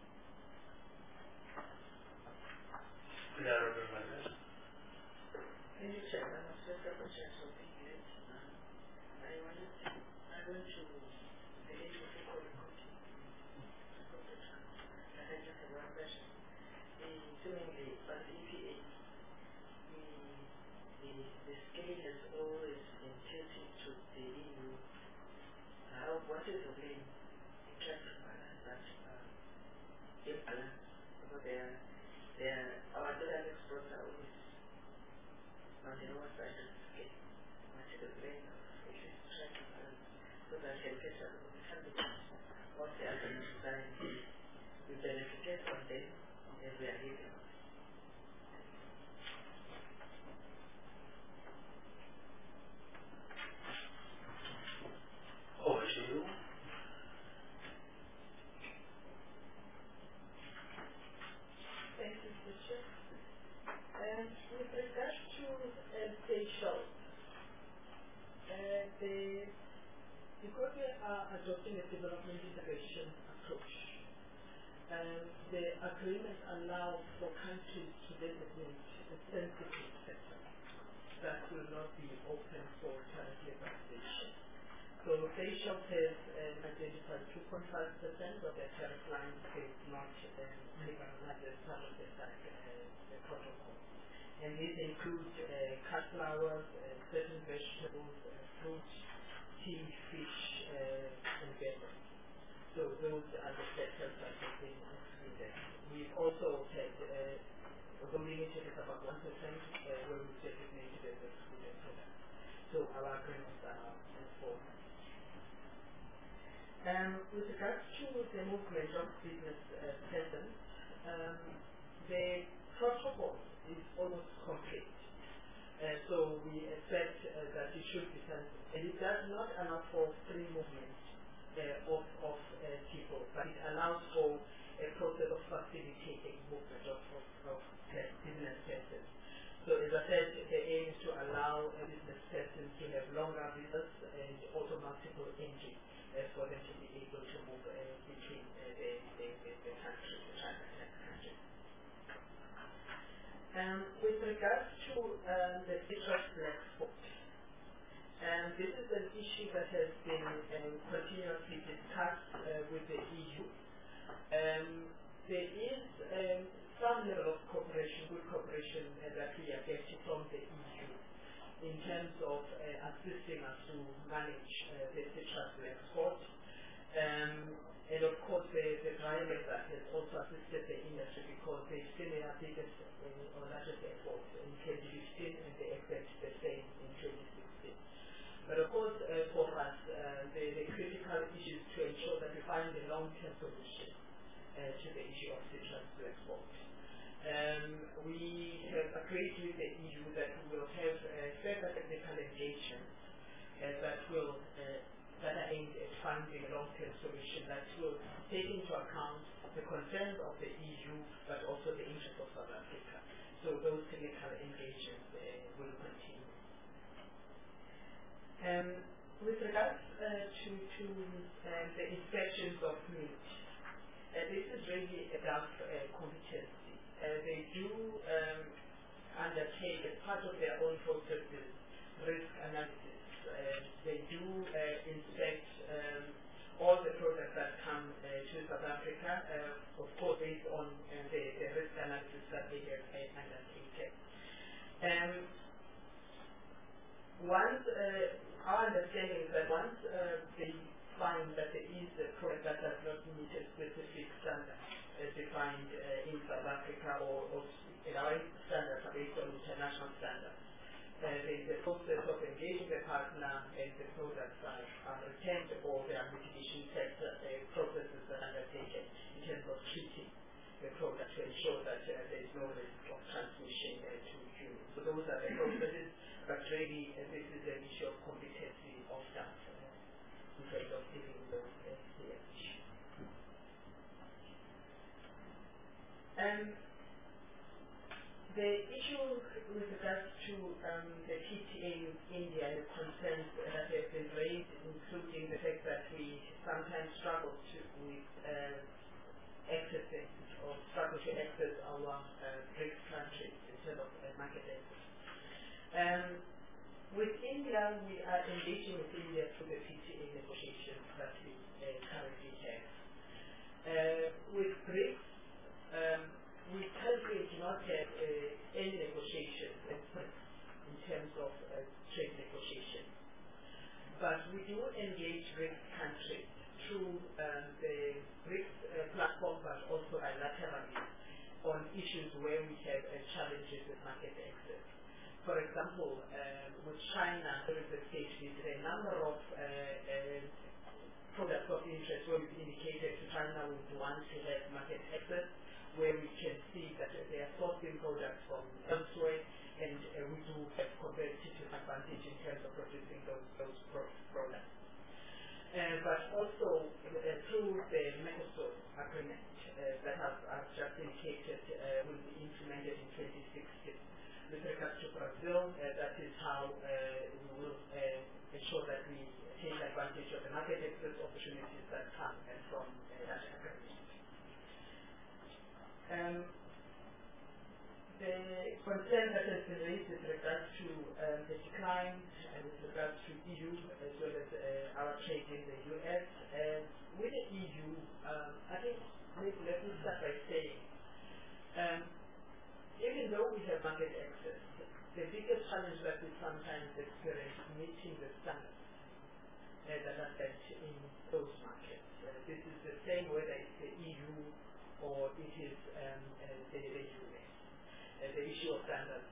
The honourable member. Thank you, Chair. I'm just a question for the youth. I went to the age of equal equity. I had just one question. Seemingly, by the EPA, the scale has always been tilted to the EU. What is the blame in trying to balance that imbalance? Because our dollar exports are always on the lower side of the scale. What is the blame of trying to balance so that can get out of the candidates? What the other society we benefited from them as we are living. Over to you. Thank you, Mr. And with regards to Seychelles, because we are adopting a development integration approach, the agreement allows for countries to designate a sensitive sector that will not be open for tariff liberalization. So Seychelles has identified 2.5% of their tariff lines is not liberalized as part of the protocol. And this includes cut flowers, certain vegetables, fruit, tea, fish, and beverage. So those are the sectors that have been excluded. We've also had, although limited is about 1%, where we've designated as excluded products. So our agreements are enforced. With regards to the movement of business persons, the protocol is almost complete. So we expect that it should be sensible. And it does not allow for free movement of people, but it allows for a process of facilitating movement of business persons. So as I said, the aim is to allow business persons to have longer visas and also multiple entries for them to be able to move between the countries, the transatlantic countries. With regards to the citrus export, this is an issue that has been continuously discussed with the EU. There is some level of cooperation, good cooperation that we are getting from the EU in terms of assisting us to manage the citrus export. And of course the dry weather has also assisted the industry because they've seen their biggest or largest export in 2015 and they expect the same in 2016. But of course for us the critical issue is to ensure that we find a long-term solution to the issue of citrus export. We have agreed with the EU that we will have further technical engagement that will that are aimed at finding a long-term solution that will take into account the concerns of the EU but also the interests of South Africa. So those technical engagements will continue. With regards to the inspections of meat, this is really a Gulf competency. They do undertake as part of their own processes risk analysis. They do inspect all the products that come to South Africa, of course based on the risk analysis that they have undertaken. Our understanding is that once they find that there is a product that does not meet a specific standard as defined in South Africa or our standards are based on international standards, there is a process of engaging the partner and the products are returned, or there are mitigation processes that are undertaken in terms of treating the product to ensure that there is no risk of transmission to humans. So those are the processes, but really this is an issue of competency of staff in terms of dealing with those issues. The issue with regards to the PTA with India and the concerns that have been raised, including the fact that we sometimes struggle with accessing or struggle to access our BRICS countries in terms of market access. With India, we are engaging with India through the PTA negotiations that we currently have. With BRICS, we currently do not have any negotiations in terms of trade negotiations. But we do engage BRICS countries through the BRICS platform, but also bilaterally on issues where we have challenges with market access. For example, with China, there is a stage visit, a number of products of interest where we've indicated to China we want to have market access, where we can see that they are sourcing products from elsewhere, and we do have competitive advantage in terms of producing those products. But also through the Mercosur agreement that I've just indicated will be implemented in 2016. With regards to Brazil, that is how we will ensure that we take advantage of the market access opportunities that come from that agreement. The concern that has been raised with regards to the decline and with regards to EU as well as our trade in the US. With the EU, I think let me start by saying, even though we have market access, the biggest challenge that we sometimes experience is meeting the standards that are set in those markets. This is the same whether it's the EU or it is the US. The issue of standards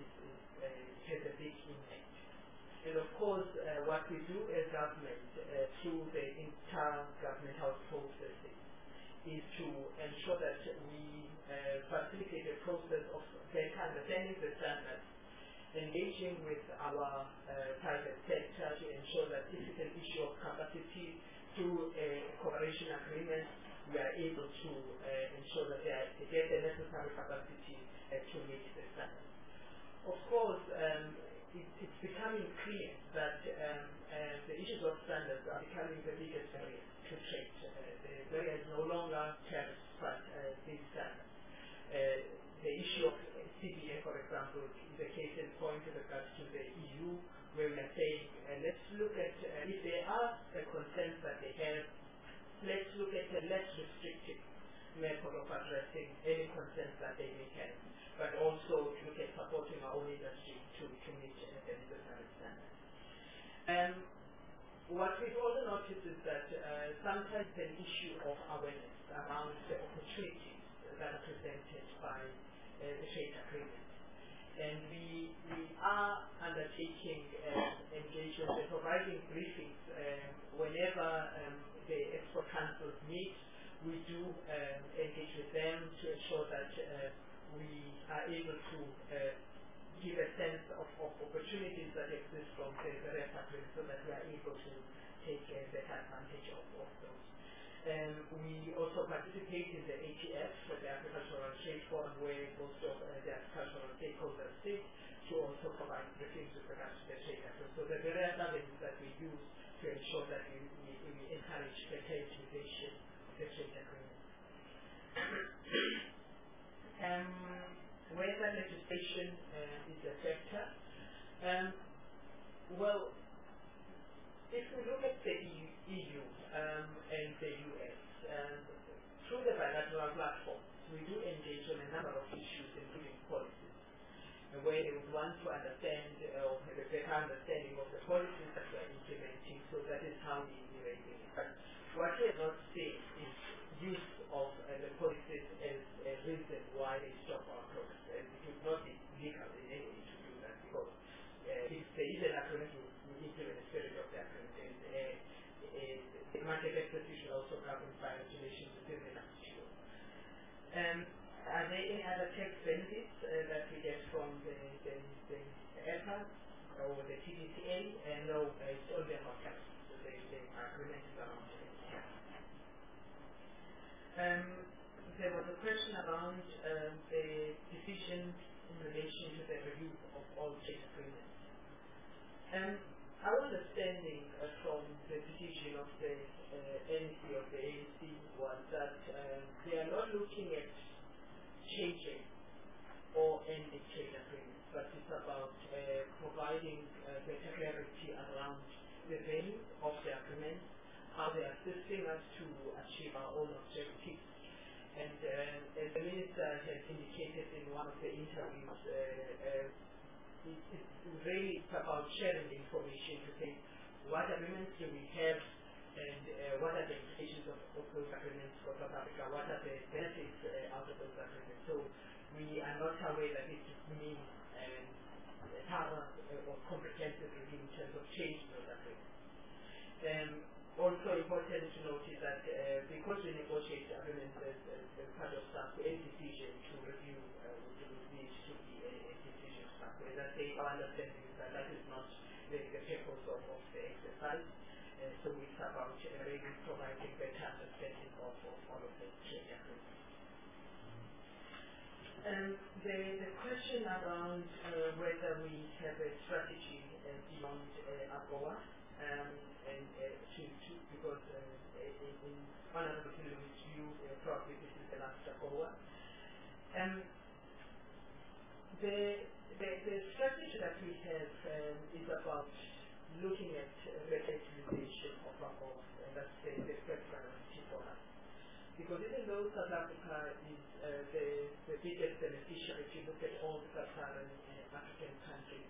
has a big impact. And of course, what we do as government through the intergovernmental processes is to ensure that we facilitate the process of better understanding the standards, engaging with our private sector to ensure that if it's an issue of capacity through a cooperation agreement, we are able to ensure that they get the necessary capacity to meet the standards. Of course, it's becoming clear that the issues of standards are becoming the biggest barrier to trade. The barrier is no longer tariffs, but these standards. The issue of CBA, for example, is a case in point with regards to the EU, where we are saying, let's look at, if there are concerns that they have, let's look at a less restrictive method of addressing any concerns that they may have, but also look at supporting our own industry to meet the necessary standards. What we've also noticed is that sometimes an issue of awareness around the opportunities that are presented by the trade agreement. And we are undertaking engagement and providing briefings whenever the export councils meet. We do engage with them to ensure that we are able to give a sense of opportunities that exist from the various agreements so that we are able to take better advantage of those. We also participate in the ATF, the Agricultural Trade Forum, where most of the agricultural stakeholders sit to also provide briefings with regards to the trade agreement. So there are various avenues that we use to ensure that we encourage better utilization of the trade agreement. Whether legislation is a factor. Well, if we look at the EU and the US, through the bilateral platforms, we do engage on a number of issues, including policies, where they would want to understand or have a better understanding of the policies that we are implementing. So that is how we raise it. But what we have not seen is use of the policies as a reason why they stop our progress. It would not be legal in any way to do that, because tax benefits that we get from the EPA or the TDCA, no, it's only about tax. So the agreement is around tax. There was a question around the decision in relation to the review of all trade agreements. Our understanding from the decision of the NEC of the ANC was that they are not looking at changing or ending trade agreements, but it's about providing better clarity around the value of the agreement, how they are assisting us to achieve our own objectives. And as the Minister has indicated in one of the interviews, it's really about sharing the information to say what agreements do we have and what are the implications of those agreements for South Africa, what are the benefits out of those agreements. So we are not aware that it means thorough or comprehensive review in terms of changing those agreements. Also important to note is that because we negotiate agreements as part of SACCO, any decision to review would need to be a decision of SACCO. As I say, our understanding is that that is not the purpose of the exercise. So it's about really providing better understanding of all of the trade agreements. The question around whether we have a strategy beyond AGOA, because in one of the films you probably this is the last AGOA. The strategy that we have is about looking at the utilization of AGOA, and that's the first priority for us. Because even though South Africa is the biggest beneficiary, if you look at all the sub-Saharan African countries,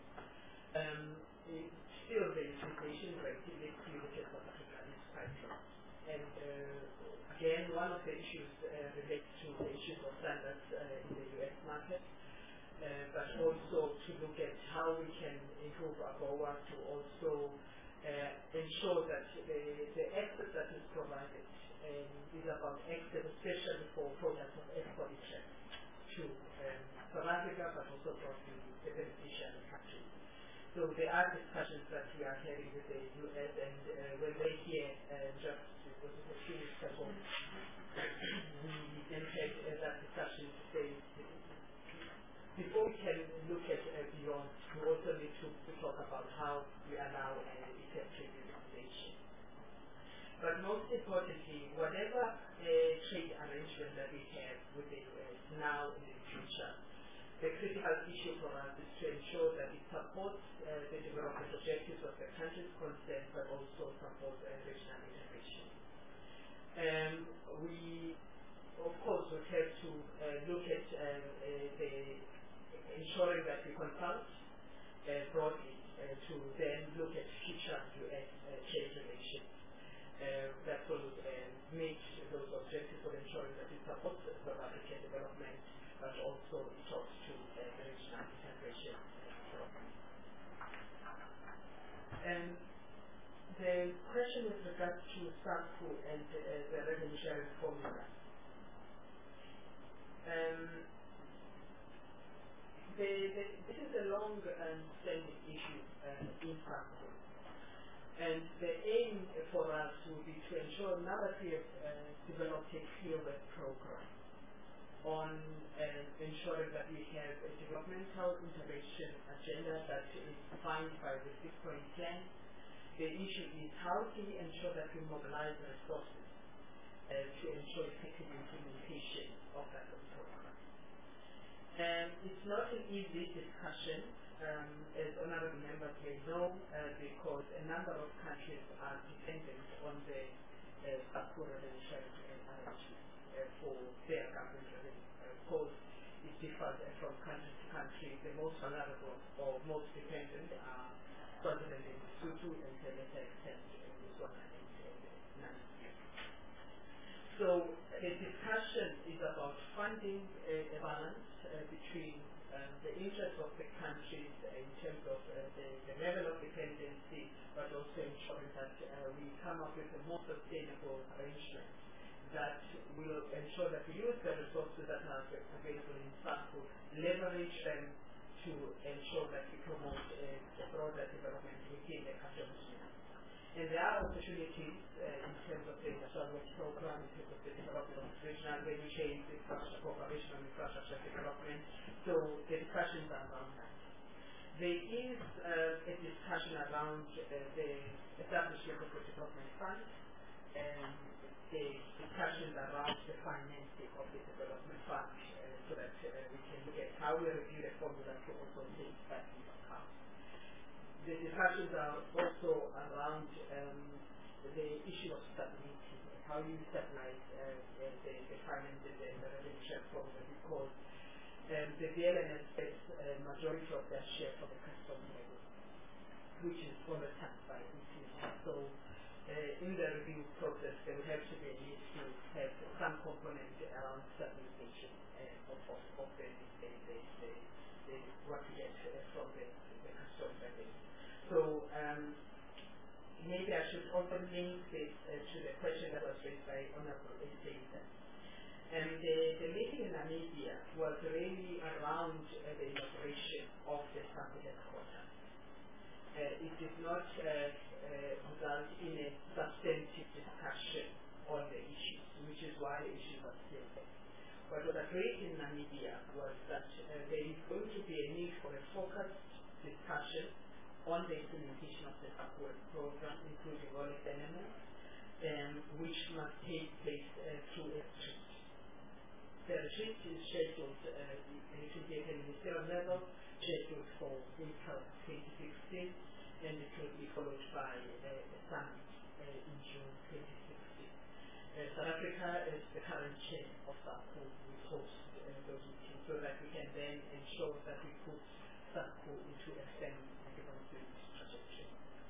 still the utilization rate, if you look at South Africa, is quite low. And again, one of the issues relates to the issues of standards in the US market, but also to look at how we can improve AGOA to also ensure that the access that is provided is about access, especially for products of export interest to South Africa, but also from the beneficiary countries. So there are discussions that we are having with the US, and when they hear just a few weeks ago, we then had that discussion to say, before we can look at beyond, we also need to talk about how we allow effective utilization. But most importantly, whatever trade arrangement that we have with the US now and in the future, the critical issue for us is to ensure that it supports the development objectives of the countries concerned, but also supports regional integration. We, of course, would have to look at ensuring that we consult broadly to then look at future US trade relations that will meet those objectives of ensuring that it supports South African development, but also it talks to regional integration. And the question with regards to SACCO and the revenue sharing formula. This is a long-standing issue in SACCO. And the aim for us would be to ensure now that we have developed a clear work program on ensuring that we have a developmental intervention agenda that is defined by the 6-point plan. The issue is how do we ensure that we mobilize resources to ensure effective implementation of that program. It's not an easy discussion, as honorable members may know, because a number of countries are dependent on the SACCO revenue sharing arrangement for their government revenue. Of course, it differs from country to country. The most vulnerable or most dependent are Swaziland and Lesotho, and to a lesser extent Botswana and Namibia. So the discussion is about finding a balance between the interests of the countries in terms of the level of dependency, but also ensuring that we come up with a more sustainable arrangement that will ensure that we use the resources that are available in SACCO, leverage them to ensure that we promote a broader development within the customs union. And there are opportunities in terms of the industrial work program, in terms of the development of regional value chains, infrastructure cooperation and infrastructure development. So the discussions are around that. There is a discussion around the establishment of the development fund, and the discussions around the financing of the development fund, so that we can look at how we review the formula to also take that into account. The discussions are also around the issue of stability, how you stabilize the finances and the revenue share formula, because the VLNS gets a majority of their share for the customs level, which is overtaxed by ECC. So in the review process, there will have to be a need to have some component around stabilization of what we get from the customs level. So maybe I should also link this to the question that was raised by Honorable Esther. And the meeting in Namibia was really around the inauguration of the SACCO headquarters. It did not result in a substantive discussion on the issues, which is why the issue was still there. What was agreed in Namibia was that there is going to be a need for a focused discussion on the implementation of the SACCO program, including all its elements, which must take place through a retreat. The retreat is scheduled, it will be at the ministerial level, scheduled for April 2016, and it will be followed by a summit in June 2016. South Africa, as the current chair of SACCO, will host those meetings so that we can then ensure that we put SACCO into a STEM development trajectory.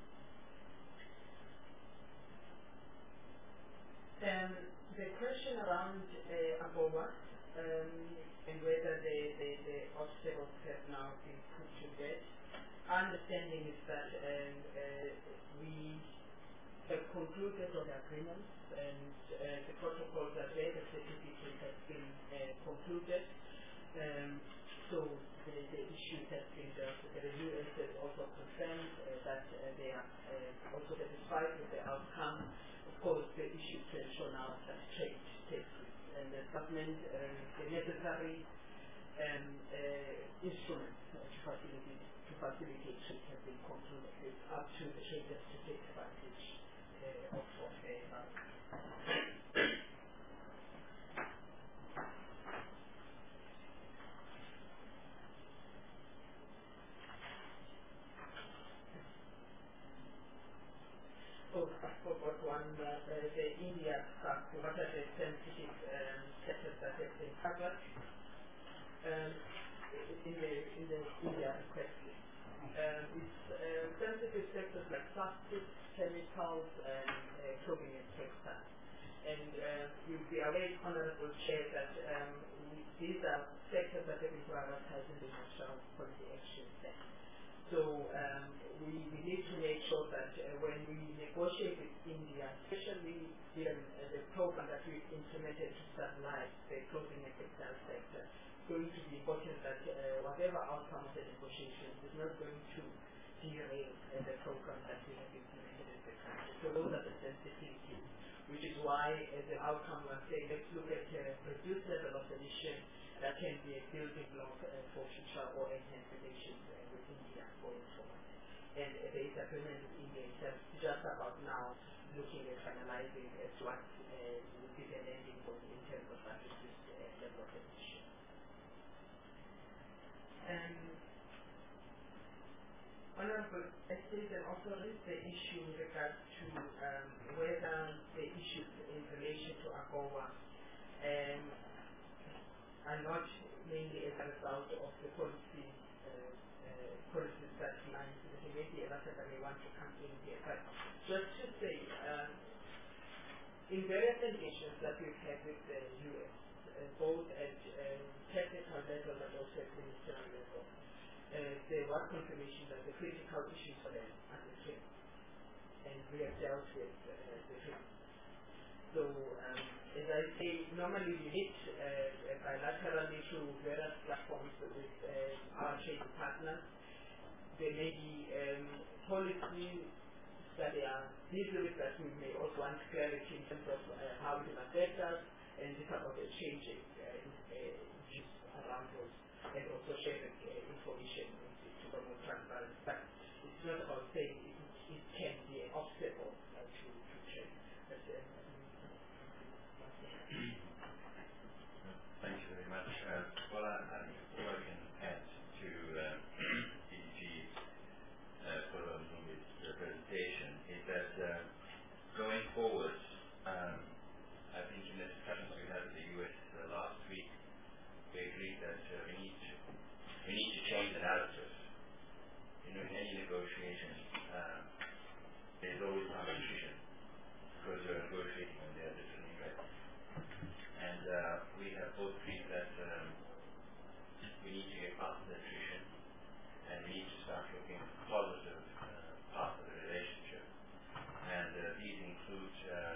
The question around AGOA and whether the obstacles have now been put to bed. Our understanding is that we have concluded on the agreements, and the protocols are there, the certificate has been concluded. So the issue has been dealt with. The US has also confirmed that they are also satisfied with the outcome. Of course, the issue to ensure now that trade takes place, and the government, the necessary instruments to facilitate trade have been concluded. It's up to the traders to take advantage of the Oh, I forgot one more. The India SACCO, what are the sensitive sectors that have been covered in the India request list? It's sensitive sectors like plastics, chemicals, and clothing and textiles. And you'll be aware, Honorable Chair, that these are sectors that have been prioritized in the National Policy Action Plan. So we need to make sure that when we negotiate with India, especially given the program that we've implemented to stabilize the clothing and textile sector, it's going to be important that whatever outcome of the negotiations is not going to derail the program that we have implemented in the country. So those are the sensitivities, which is why the outcome was saying, let's look at a reduced level of emission that can be a building block for future or enhanced relations with India going forward. And there is agreement with India itself just about now looking at finalizing what would be the landing point in terms of that reduced level of emission. Honorable Estate also raised the issue with regards to whether the issues in relation to AGOA are not mainly as a result of the policies that we are implementing. Maybe a matter that we want to come in here. But just to say, in various engagements that we've had with the US, both at technical level but also at ministerial level, there was confirmation that the critical issues for them are the trims, and we have dealt with the trims. So As I say, normally we meet bilaterally through various platforms with our trading partners. There may be policies that they are busy with that we may also want clarity in terms of how it will affect us, and this about the changing views around those, and also sharing information to promote transparency. But it's not about saying it can be an obstacle to trade. Thank you very much. Well, all I can add to DDG's presentation is that going forward, I think in the discussions we had with the US last week, we agreed that we need to change the narrative. In any negotiation, there's always competition because you're negotiating on their different interests. And we have both agreed that we need to get past the attrition, and we need to start looking at the positive part of the relationship. And these include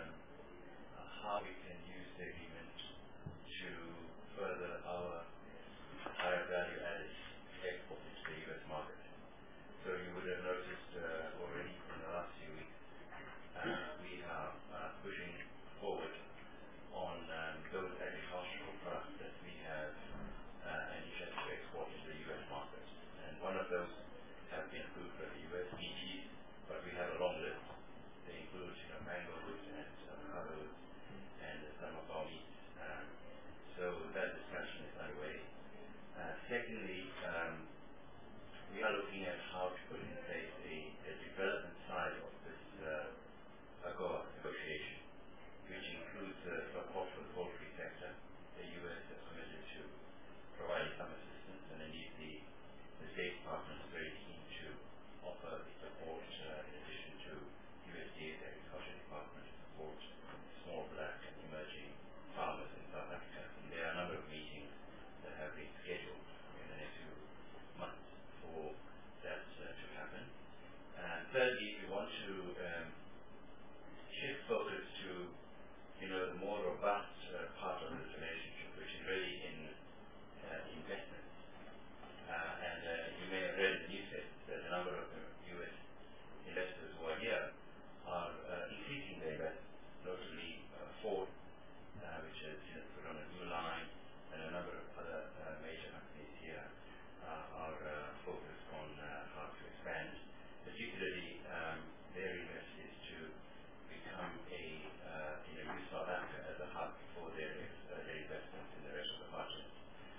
how we can use the agreement to further our higher value added exports into the US market. So you would have noticed already in the last few weeks, we are pushing forward on those agricultural products that we have an interest to export into the US market. And one of those have been approved by the US EGs, but we have a long list. They include mangoes and avocados and some of our meats. So that discussion is underway. Secondly, we are looking at how to put in place a development side of this AGOA negotiation, which includes support for the poultry sector. The US has committed to providing some assistance, and indeed the State Department is very keen to offer the support in addition to USDA's Agriculture Department to support small black and emerging farmers in South Africa. And there are a number of meetings that have been scheduled in the next few months for that to happen. And thirdly, we want to shift focus to the more robust part of this relationship, which is really in investments. And you may have read in the newspaper that a number of US investors who are here are increasing their investments, notably Ford, which has put on a new line, and a number of other major companies here are focused on how to expand. Particularly, their interest is to become use South Africa as a hub for their investments in the rest of the continent.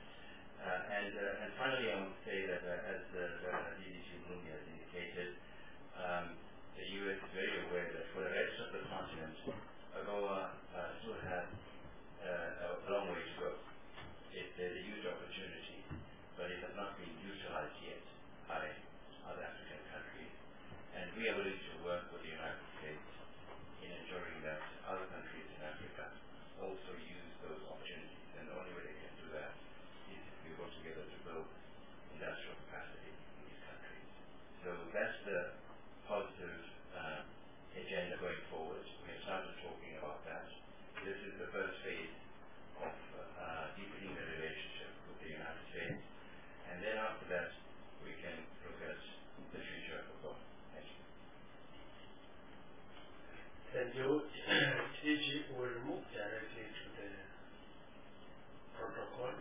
And finally, I want to say that as DDG Mlungi has indicated, the US is very aware that for the rest of the continent, AGOA still has a long way to go. There's a huge opportunity, but it has not been utilized yet by other African countries. And we are willing to work with the United States in ensuring that other countries in Africa also use those opportunities. And the only way they can do that is if we work together to build industrial capacity in these countries. So that's the positive agenda going forward. We have started talking about that. This is the first phase of deepening the relationship with the United States. And then after that, we can look at the future of AGOA. Thank you. Thank you. DG will move directly to the protocol.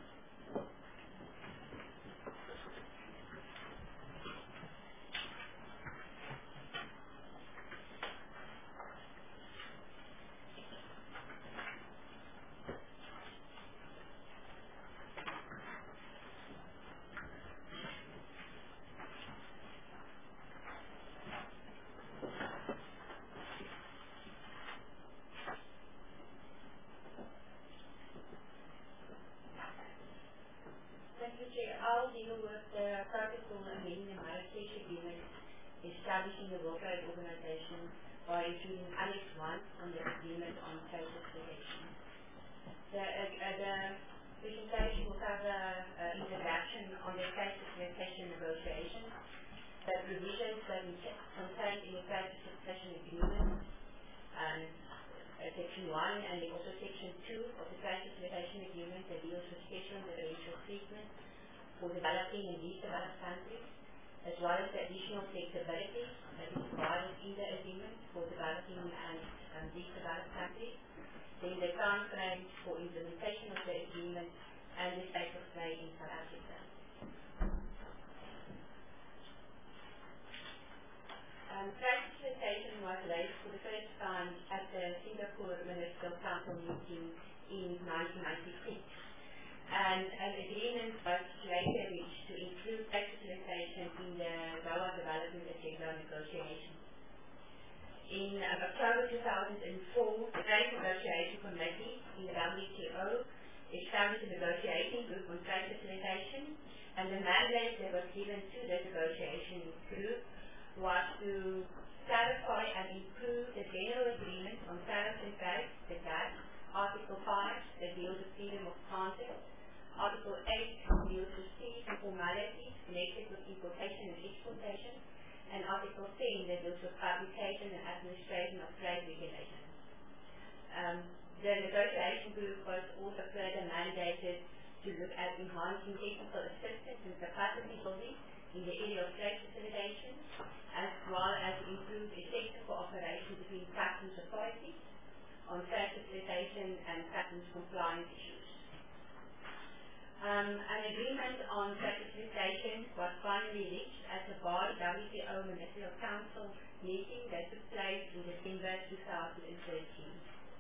I'll deal with the protocol amending the Marrakesh Agreement establishing the World Trade Organization by including Annex 1 on the Agreement on Trade Facilitation. The presentation will cover introduction on the trade facilitation negotiations, the provisions that contained in the trade facilitation agreement, Section 1 and also Section 2 treatment for developing and least developed countries, as well as the additional flexibility that is provided in the agreement for developing and least developed countries, then the time frame for implementation of the agreement and the state of play in South Africa. Trade facilitation was raised for the first time at the Singapore Ministerial Council meeting in 1996. And an agreement was later reached to include trade facilitation in the Doha Development Agenda negotiations. In October 2004, the Trade Negotiation Committee in the WTO established a negotiating group on trade facilitation, and the mandate that was given to the negotiation group was to clarify and improve the general agreement on tariffs and trade, the GATT, Article 5 that deals with freedom of transit, Article 8 deals with fees and formalities connected with importation and exportation, and Article 10 that deals with publication and administration of trade regulations. The negotiation group was also further mandated to look at enhancing technical assistance and capacity building in the area of trade facilitation, as well as improve effective cooperation between customs authorities on trade facilitation and customs compliance issues. An agreement on trade facilitation was finally reached at the Bali WTO Ministerial Council meeting that took place in December 2013.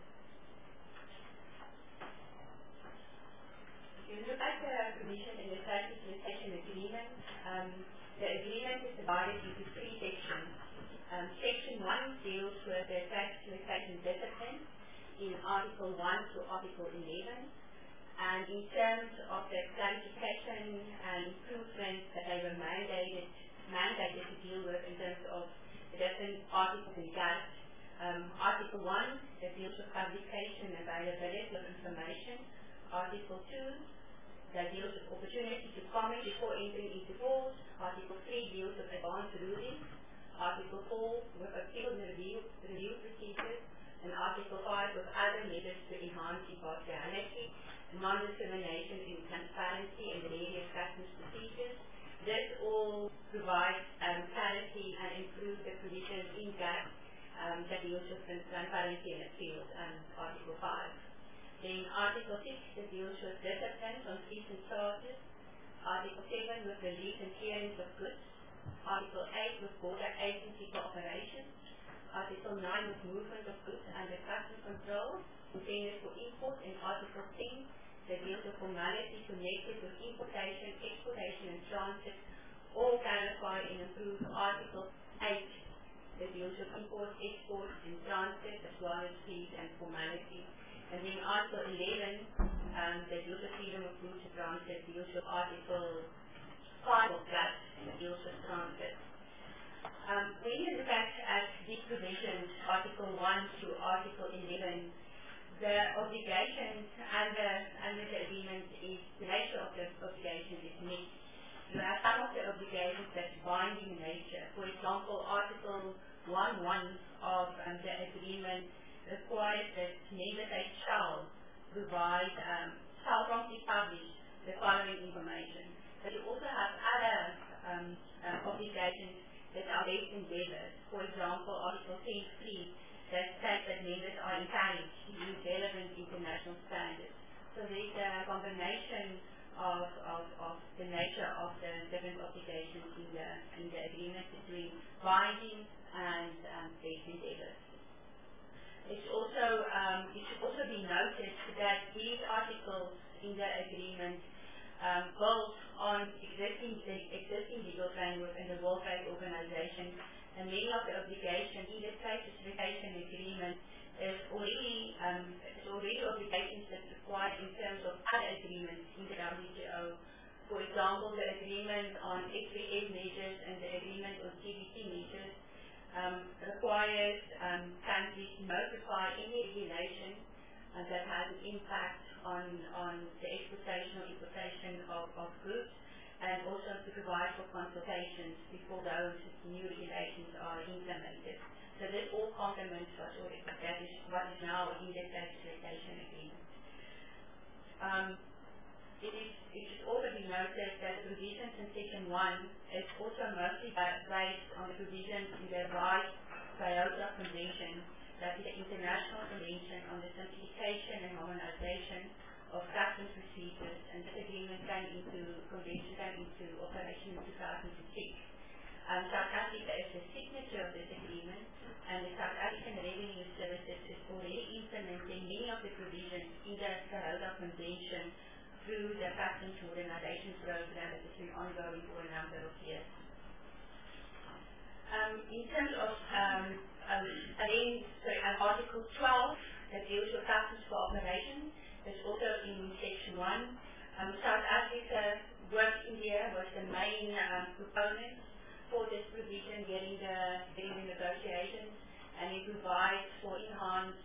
If you look at the provision in the trade facilitation agreement, the agreement is divided into three sections. Section 1 deals with the trade facilitation discipline in Article 1 to Article 11, and in terms of the clarification and improvements that they were mandated to deal with in terms of the different articles in GATT. Article 1 that deals with publication and availability of information. Article 2 that deals with opportunity to comment before entering into force. Article 3 deals with advanced ruling. Article 4 with appeal and review procedures. And Article 5 with other measures to enhance impartiality, non-discrimination and transparency in the various customs procedures. This all provides clarity and improves the provisions in GATT that deals with transparency and appeals, Article 5. Then Article 6 that deals with disciplines on fees and charges. Article 7 with release and clearance of goods. Article 8 with border agency cooperation. Article 9 with movement of goods under customs control intended for import, and Article 10 that deals with formalities connected with importation, exportation and transit, all clarified and improved. Article 8 that deals with import, export and transit, as well as fees and formalities. And then Article 11 that deals with freedom of goods and transit deals with Article 5 of that and deals with transit. When you look at these provisions, Article 1 to Article 11, the obligations under the agreement is, the nature of the obligation is mixed. You have some of the obligations that's binding in nature. For example, Article 1.1 of the agreement requires that member states shall provide, shall promptly publish the following information. But you also have other obligations that are based in endeavors. For example, Article 10.3 that states that members are encouraged to use relevant international standards. So there's a combination of the nature of the different obligations in the agreement between binding and based endeavors. It should also be noted that these articles in the agreement build on existing legal framework in the World Trade Organization, and many of the obligations in the trade facilitation agreement is already obligations that's required in terms of other agreements in the WTO. For example, the agreement on XVF measures and the agreement on CBT measures requires countries to notify any regulation that has an impact on the exportation or importation of goods, and also to provide for consultations before those new regulations are implemented. So this all complements what is now in the trade facilitation agreement. it should also be noted that the provisions in Section 1 is also mostly based on the provisions in the revised Kyoto Convention, that is the International Convention on the Simplification and Harmonization of Customs Procedures, and this agreement convention came into operation in 2006. South Africa is the signature of this agreement, and the South African Revenue Services is already implementing many of the provisions in the Kyoto Convention through the Customs Modernization Program that has been ongoing for a number of years. In terms of Article 12 that deals with customs cooperation, is also in Section 1. South Africa Work India was the main proponent for this provision during the negotiations, and it provides for enhanced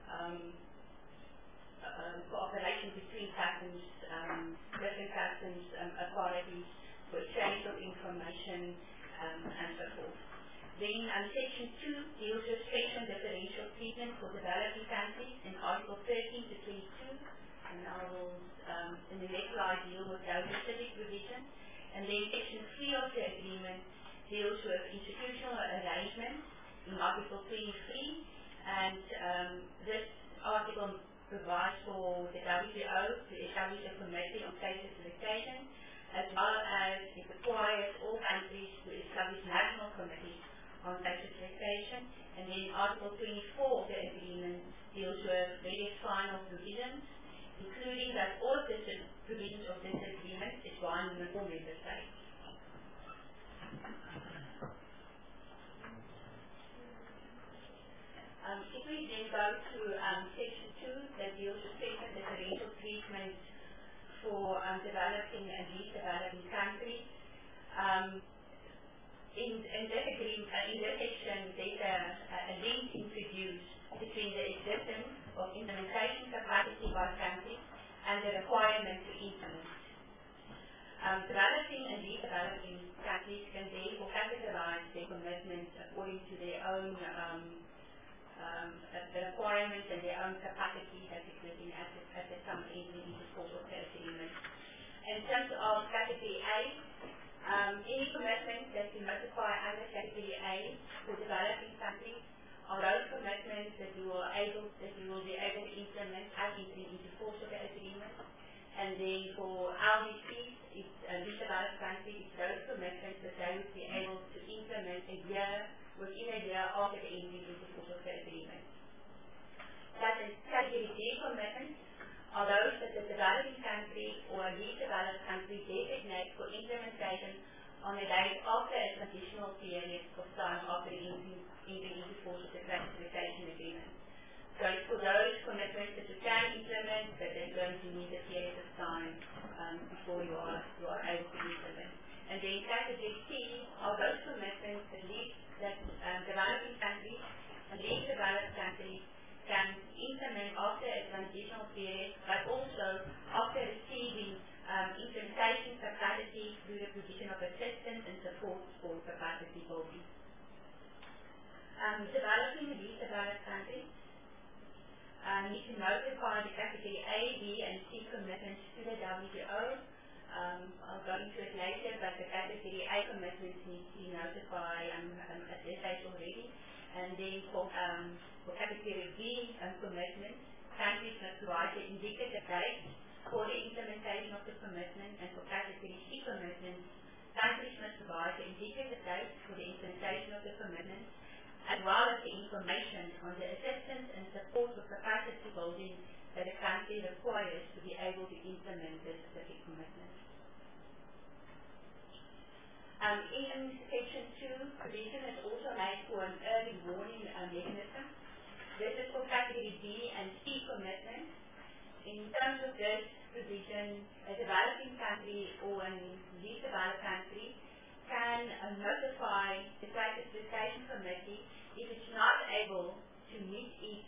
cooperation between customs, different customs authorities, for exchange of information, and so forth. Then Section 2 deals with special differential treatment for developing countries in Article 13 to 22, and I will, in the next slide, deal with those specific provisions. And then Section 3 of the agreement deals with institutional arrangements in Article 23, and this article provides for the WTO to establish a committee on case certification, as well as it requires all countries to establish national committees on case certification. And then Article 24 of the agreement deals with various final provisions, including that all of the provisions of this agreement is binding on all member states. If we then go to Section 2 that deals with special differential treatment for developing and least developing countries, in this section there's a link introduced between the existence of implementation capacity by countries and the requirement to implement. Developing and least developing countries can therefore capitalize their commitments according to their own the requirements and their own capacity that's existing at the time entering into force of the agreement. In terms of Category A, any commitments that we notify under Category A for developing countries are those commitments that we will be able to implement as entering into force of the agreement. And then for LDCs, it's least developed countries, it's those commitments that they would be able to implement within a year after the entry into force of the agreement. Category D commitments are those that the developing country or a least developed country designate for implementation on the date after a transitional period of time after the entry into force of the classification agreement. So it's for those commitments that you can implement, but they're going to need a period of time before you are able to implement. And then Category C are those commitments that developing countries and least developed countries can implement after a transitional period, but also after receiving implementation capacity through the provision of assistance and support for capacity building. Developing and least developed countries need to notify the Category A, B, and C commitments to the WTO. I'll go into it later, but the Category A commitments need to be notified at this stage already. And then for Category B commitments, countries must provide the indicative date for the implementation of the commitment, and for Category C commitments, countries must provide the indicative date for the implementation of the commitment, as well as the information on the assistance and support for capacity building that a country requires to be able to implement the specific commitment. In Section 2, provision is also made for an early warning mechanism. This is for Category B and C commitments. In terms of this provision, a developing country or a least developed country can notify the classification committee if it's not able to meet its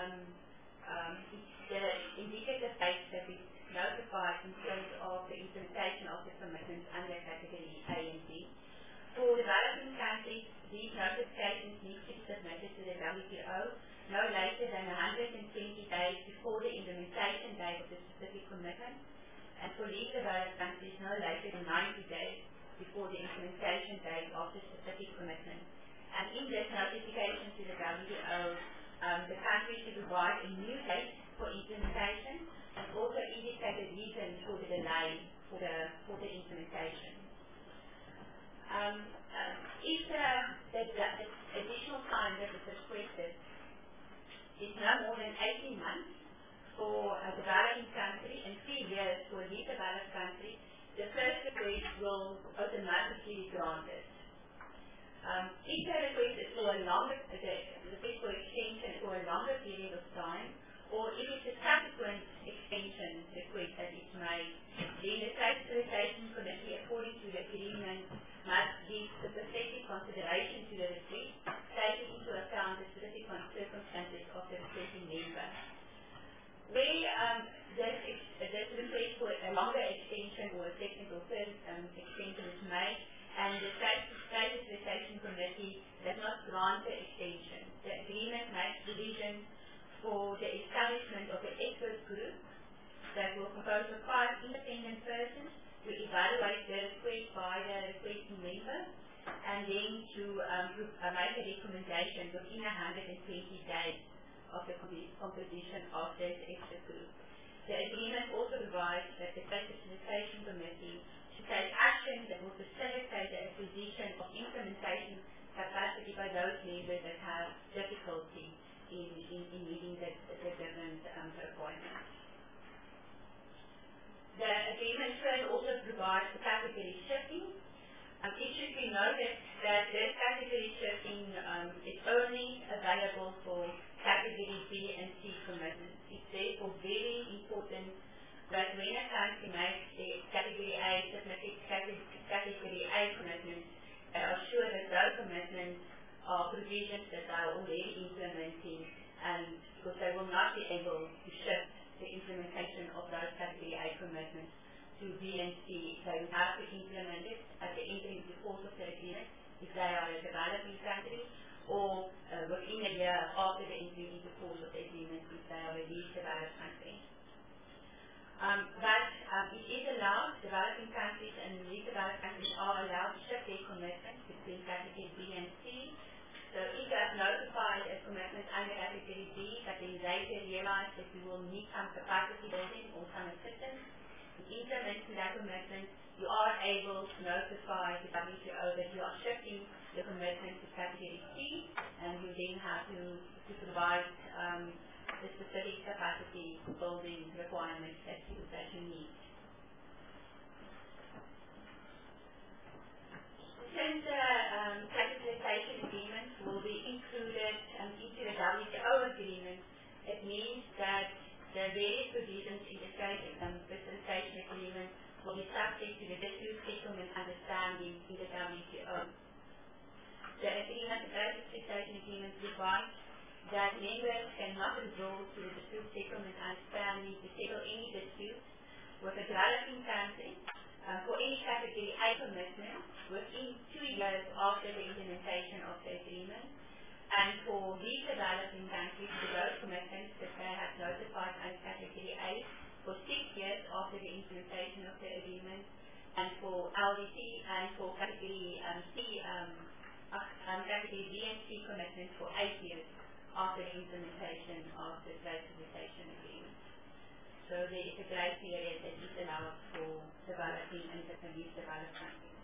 the indicative dates that is notified in terms of the implementation of the commitments under Category A and B. For developing countries, these notifications need to be submitted to the WTO no later than 120 days before the implementation date of the specific commitment. and for least developed countries no later than 90 days before the implementation date of the specific commitment. And in this notification to the WTO, the country should provide a new date for implementation and also indicate the reasons for the delay for the implementation. If the additional time that is requested is no more than 18 months for a developing country and 3 years for a developed country, the first request will automatically be granted. If the request is for a longer, the request for extension for a longer period of time, or if it's a subsequent extension request that is made, then the Trade Facilitation Committee, according to the agreement, must give specific consideration to the request, taking into account the specific circumstances of the requesting member. Where this request for a longer extension or a second or third extension is made, and the Trade Facilitation Committee does not grant the extension, the agreement makes provision for the establishment of an expert group that will compose of 5 independent persons to evaluate the request by the requesting member, and then to make a recommendation within 120 days of the composition of this expert group. The agreement also provides that the Trade Facilitation Committee should take action that will facilitate the acquisition of implementation capacity by those members that have difficulty in meeting the different requirements. The agreement further also provides for category shifting. It should be noted that this category shifting is only available for category B and C commitments. It's therefore very important that when a country makes the category A submitted category A commitments, they are sure that those commitments are provisions that they are already implementing, and because they will not be able to shift the implementation of those category A commitments to B and C. They will have to implement it at the entry into force of the agreement if they are a developing country, or within a year after the entry into force of the agreement if they are a least developed country. But it is allowed, developing countries and least developed countries are allowed to shift their commitments between category B and C. So if they have notified a commitment under category B, but then later realize that you will need some capacity building or some assistance in implementing that commitment, you are able to notify the WTO that you are shifting the commitment to category C, and you then have to provide the specific capacity building requirements that you need. Since the Trade Facilitation Agreement will be included into the WTO agreement, it means that the various provisions in the Trade Facilitation Agreement will be subject to the dispute settlement understanding in the WTO. The agreement, the Trade Facilitation Agreement, provides that members cannot resort to the dispute settlement understanding to settle any disputes with a developing country for any category A commitment within 2 years after the implementation of the agreement, and for these developing countries for those commitments that they have notified as category A for 6 years after the implementation of the agreement, and for LDC and for category C, category B and C commitments for 8 years after the implementation of the Trade Facilitation Agreement. So there is a grace period that is allowed for developing and least developed countries.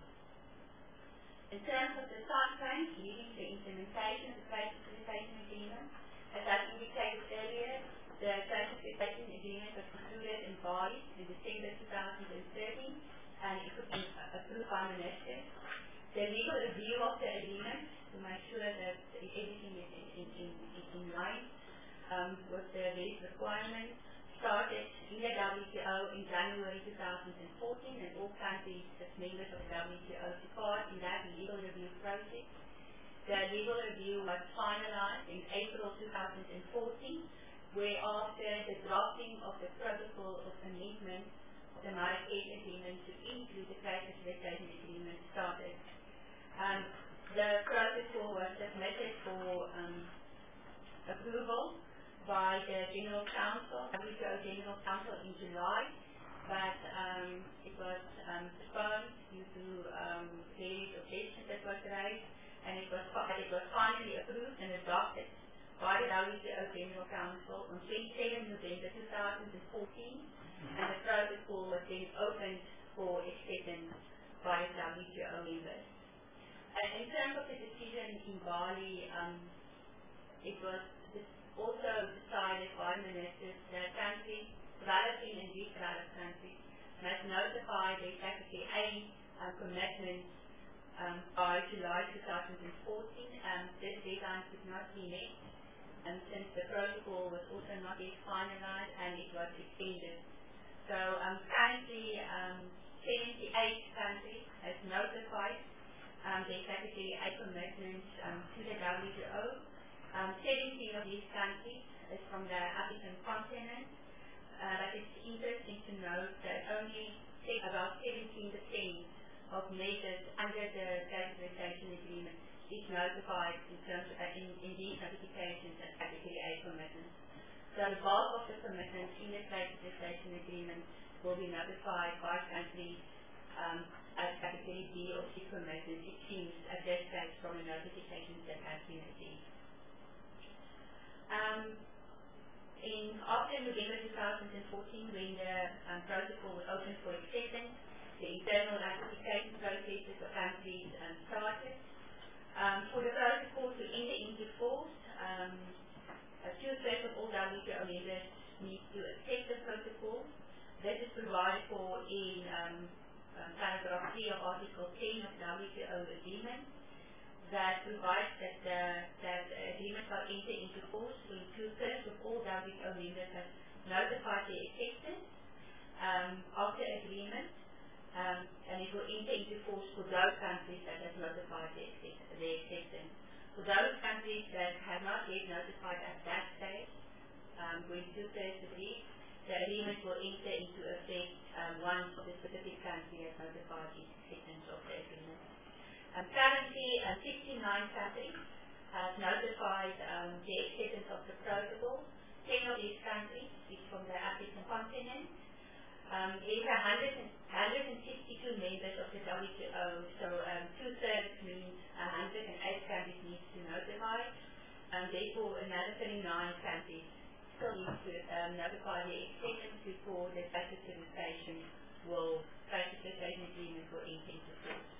In terms of the time frame leading the implementation of the Trade Facilitation Agreement, as I indicated earlier, the Trade Facilitation Agreement was concluded in Bali in December 2013, and it was approved by ministers. The legal review of the agreement to make sure that everything is in line with the various requirements started in the WTO in January 2014, and all countries as members of the WTO took part in that legal review process. The legal review was finalized in April 2014, where after the drafting of the protocol of amendment of the Marrakesh Agreement to include the Trade Facilitation Agreement started. The protocol was submitted for approval by the General Council, WTO General Council in July, but of the decision in Bali, it was also decided by ministers that countries, developing and least developed countries, must notify their Category A commitments by July 2014. This deadline could not be met, since the protocol was also not yet finalized and it was extended. So currently, 78 countries have notified their Category A commitments to the WTO. 17 of these countries is from the African continent, but it's interesting to note that only about 17% of measures under the classification agreement is notified in terms of, in these notifications as Category A commitments. So the bulk of the commitments in the classification agreement will be notified by countries as Category B or C commitments, it seems, at this stage from the notifications that have been received. After November 2014, when the protocol was open for acceptance, the internal ratification processes of countries started. For the protocol to enter into force, 2/3 of all WTO members need to accept the protocol. This is provided for in paragraph 3 of Article 10 of the WTO agreement, that provides that the agreement will enter into force when 2/3 of all WTO members have notified their acceptance of the agreement, and it will enter into force for those countries that have notified their acceptance. For those countries that have not yet notified at that stage, when 2/3 agree, the agreement will enter into effect once the specific country has notified its acceptance of the agreement. Currently, 69 countries have notified the acceptance of the protocol. 10 of these countries is from the African continent. There are 162 members of the WTO, so 2/3 means 108 countries need to notify. Therefore, another 39 countries still need to notify the acceptance before the classification agreement will enter into force.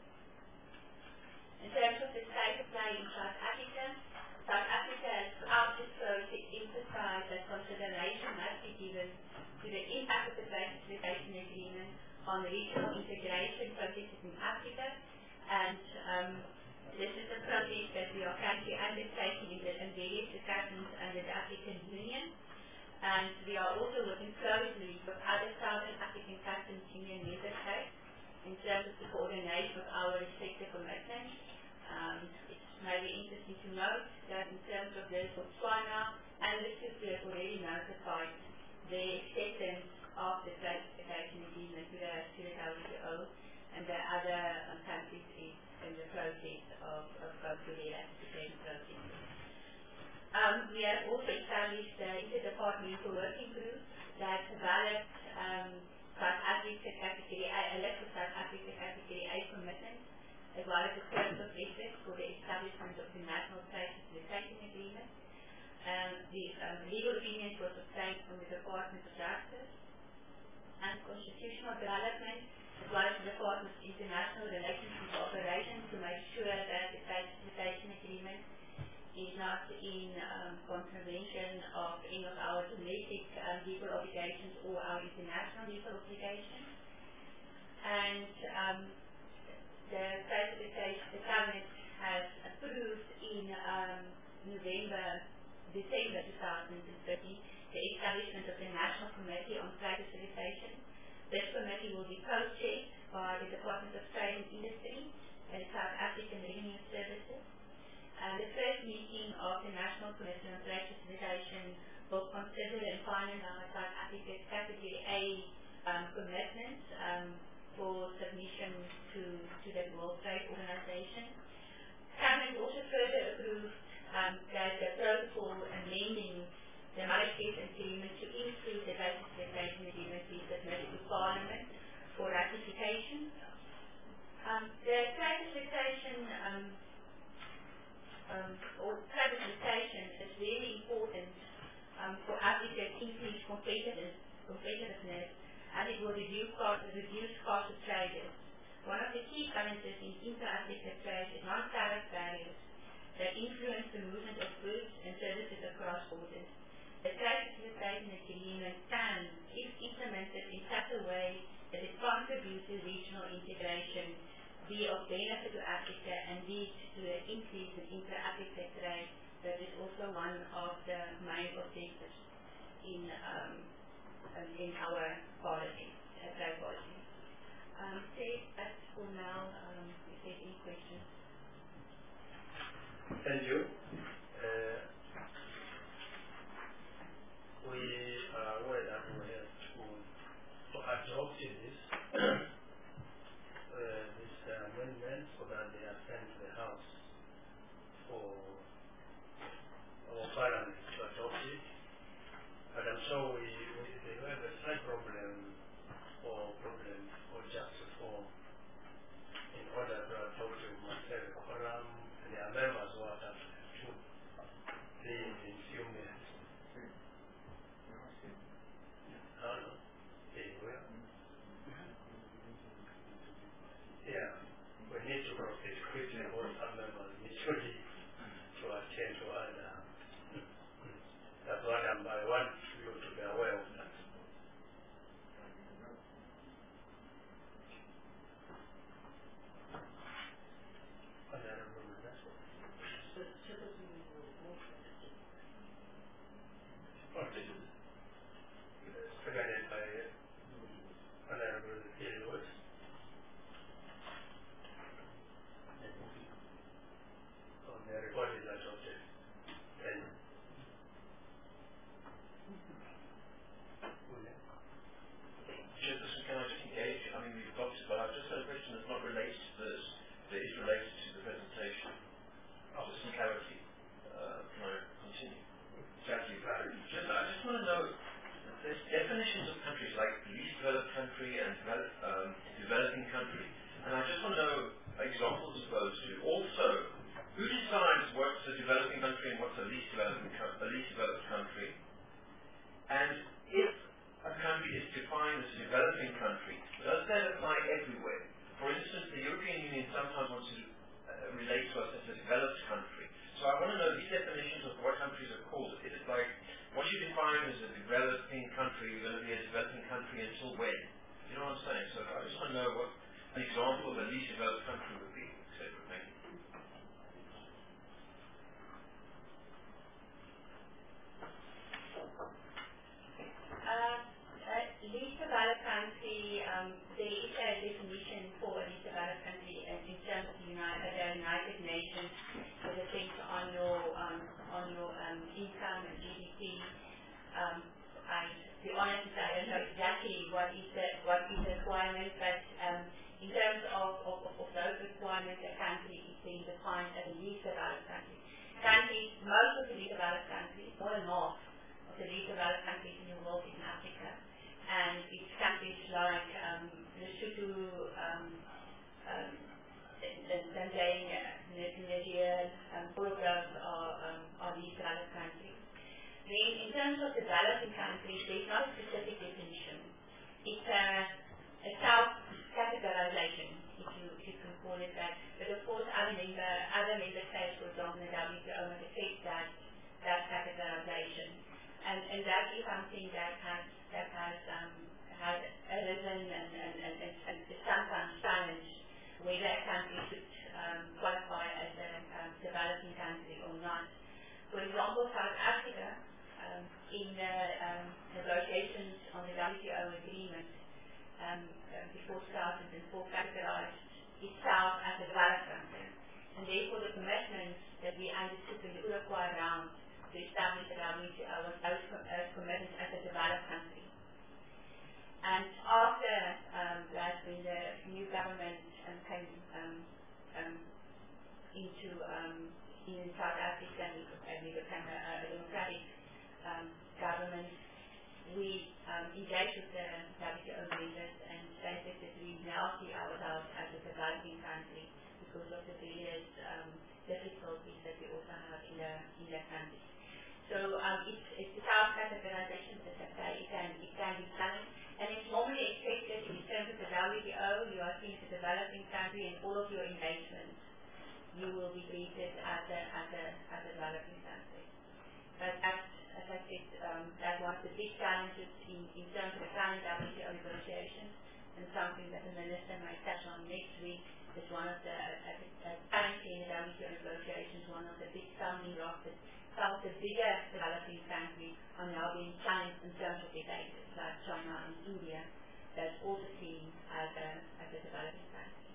In terms of the state of play in South Africa has throughout this process emphasized that consideration must be given to the impact of the classification agreement on regional integration processes in Africa, and this is a process that we are currently undertaking in various discussions under the African Union, and we are also working closely with other Southern African Customs Union member states in terms of the coordination of our respective commitments. It's maybe interesting to note that in terms of the Botswana and Lesotho have already notified their acceptance of the classification agreement to the WTO, and the other countries is in the process of going through their ratification process. We have also established the interdepartmental working group that developed South Africa Category A, a list of South Africa Category A commitments, as well as the terms of reference for the establishment of the National Classification Agreement. The legal opinions was obtained from the Department of Justice and Constitutional Development, as well as the Department of International Relations and Cooperation, to make sure that the classification agreement is not in contravention of any of our domestic legal obligations or our international legal obligations. And the classification, the Cabinet has approved in December 2013, the establishment of the National Committee on Classification. This committee will be co-chaired by the Department of Trade and Industry and the South African Revenue Services. The first meeting of the National Commission on Classification will consider and finalize South Africa's Category A commitments for submission to the World Trade Organization. Cabinet also further approved that the protocol amending the Marrakesh Agreement to include the classification agreement be submitted to Parliament for ratification. The classification is really important for Africa's increased competitiveness, and it will reduce costs of traders. One of the key challenges in inter-Africa trade is non-tariff integration be of benefit to Africa and lead to an increase in intra-Africa trade, that is also one of the main objectives in our policy, trade policy. That's for now, if there's any questions. Thank you. We are aware that we have to adopt this amendment so that they are sent to the House for our Parliament to adopt it. But I'm sure they have a slight problem or just reform. In order to adopt it, we must have a quorum, and there are members who are to please in few minutes. Yeah, we need to proceed quickly, or some members need to leave to attend to other. That's what I want you to be aware of that. Seconded by Honorable Elwood. The report is adopted. Thank you. Chairperson, can I just engage? I mean, we've got to, but I've just had a question that's not related to this, that is related to the presentation. Just some clarity. Can I continue? Thank you. I just want to know, there's definitions of countries like least developed country and developing country, and I just want to know examples of those two. Also, who decides what's a developing country and what's a least developed country? And if a country is defined as a developing country, does that apply everywhere? For instance, the European Union sometimes wants to relate to us as a developed country. So I want to know these definitions of what countries are called. Is it like, what you define as a developing country, you're going to be a developing country until when? You know what I'm saying? So I just want to know what an example of a least developed country would be, etc. Thank you. Least developed country, there is a definition for a least developed country in terms of the United Nations, with a thing on your income and GDP. To be honest, I don't know exactly what is the requirement, but in terms of those requirements, a country is being defined as a least developed country. Most of the least developed countries, more than half of the least developed countries in the world is in Africa. And it's countries like Lesotho, Tanzania, Nigeria, all of those are least developed countries. Then in terms of developing countries, there's not a specific definition. It's a self-categorization, if you can call it that. But of course, other member states, for example, the WTO, might affect that categorization. And that is something that has arisen and is sometimes challenged whether a country should qualify as a developing country or not. For example, South Africa, in the negotiations on the WTO agreement before 2004, categorized itself as a developed country. And therefore the commitments that we undertook in the Uruguay round to establish the WTO was those commitments as a developed country. And after that, when the new government came in South Africa and we became a democratic government, we engaged with the WTO members and stated that we now see ourselves as a developing country because of the various difficulties that we also have in the country. So it's the self-categorization, as I say, it can be challenged. And it's normally expected in terms of the WTO, you are seen as a developing country, and all of your engagements, you will be treated as a developing country. But as I said, that was the big challenges in terms of the current WTO negotiations, and something that the Minister might touch on starting next week. It's one of the, currently in the WTO negotiations, one of the big stumbling blocks that felt the bigger developing countries are now being challenged in terms of their data, like China and India, that's also seen as a developing country.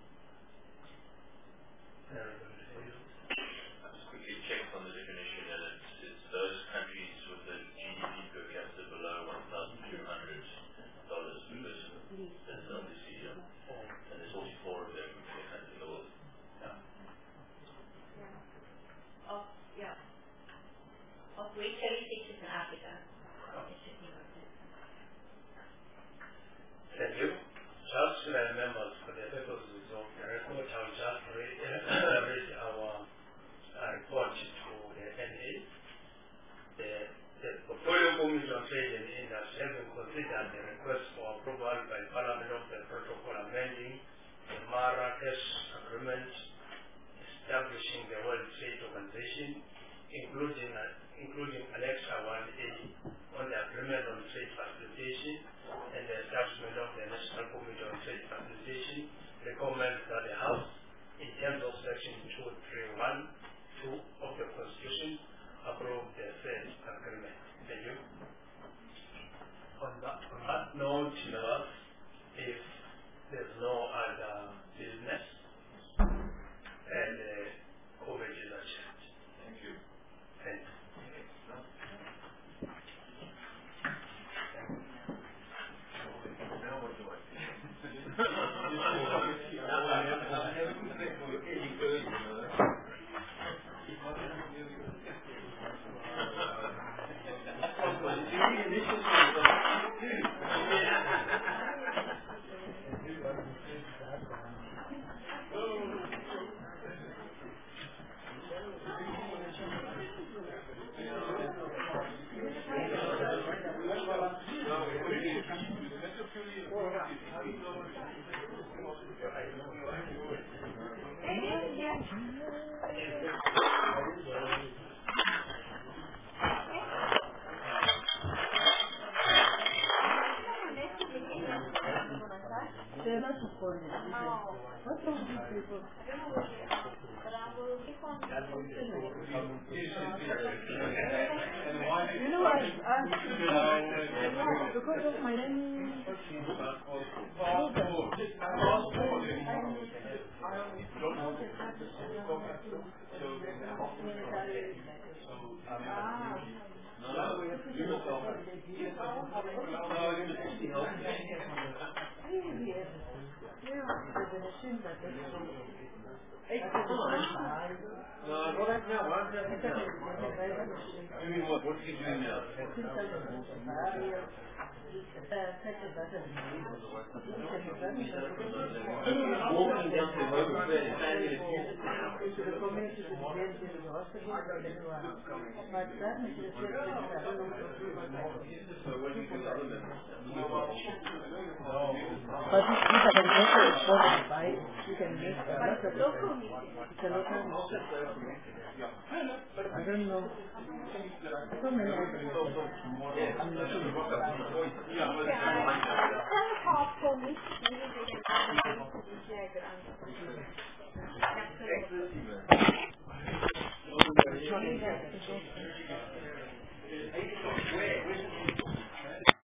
Just quickly checked on the definition, and it's those countries with the GDP per capita below $1,200 per person. That's obviously, and there's 44 of them in the world. Of which 36 is in Africa. Thank you. Just members, for the purposes of the report, I will just read our report to the NA. The Portfolio Commission on Trade and Industry having considered the request for approval by Parliament of the protocol amending the Marrakesh Agreement establishing the World Trade Organization, including Annex 1A on the Agreement on Trade Facilitation and the establishment of the National Committee on Trade Facilitation, recommends that the House, in terms of Section 231(2) of the Constitution, approve the said agreement. Thank you. On that note, if there's no other business, and the committee is adjourned. Thank you. Thanks. Now what do I Because of my name. What are you doing now? Walking down to the road and standing in a few I don't know. So many items.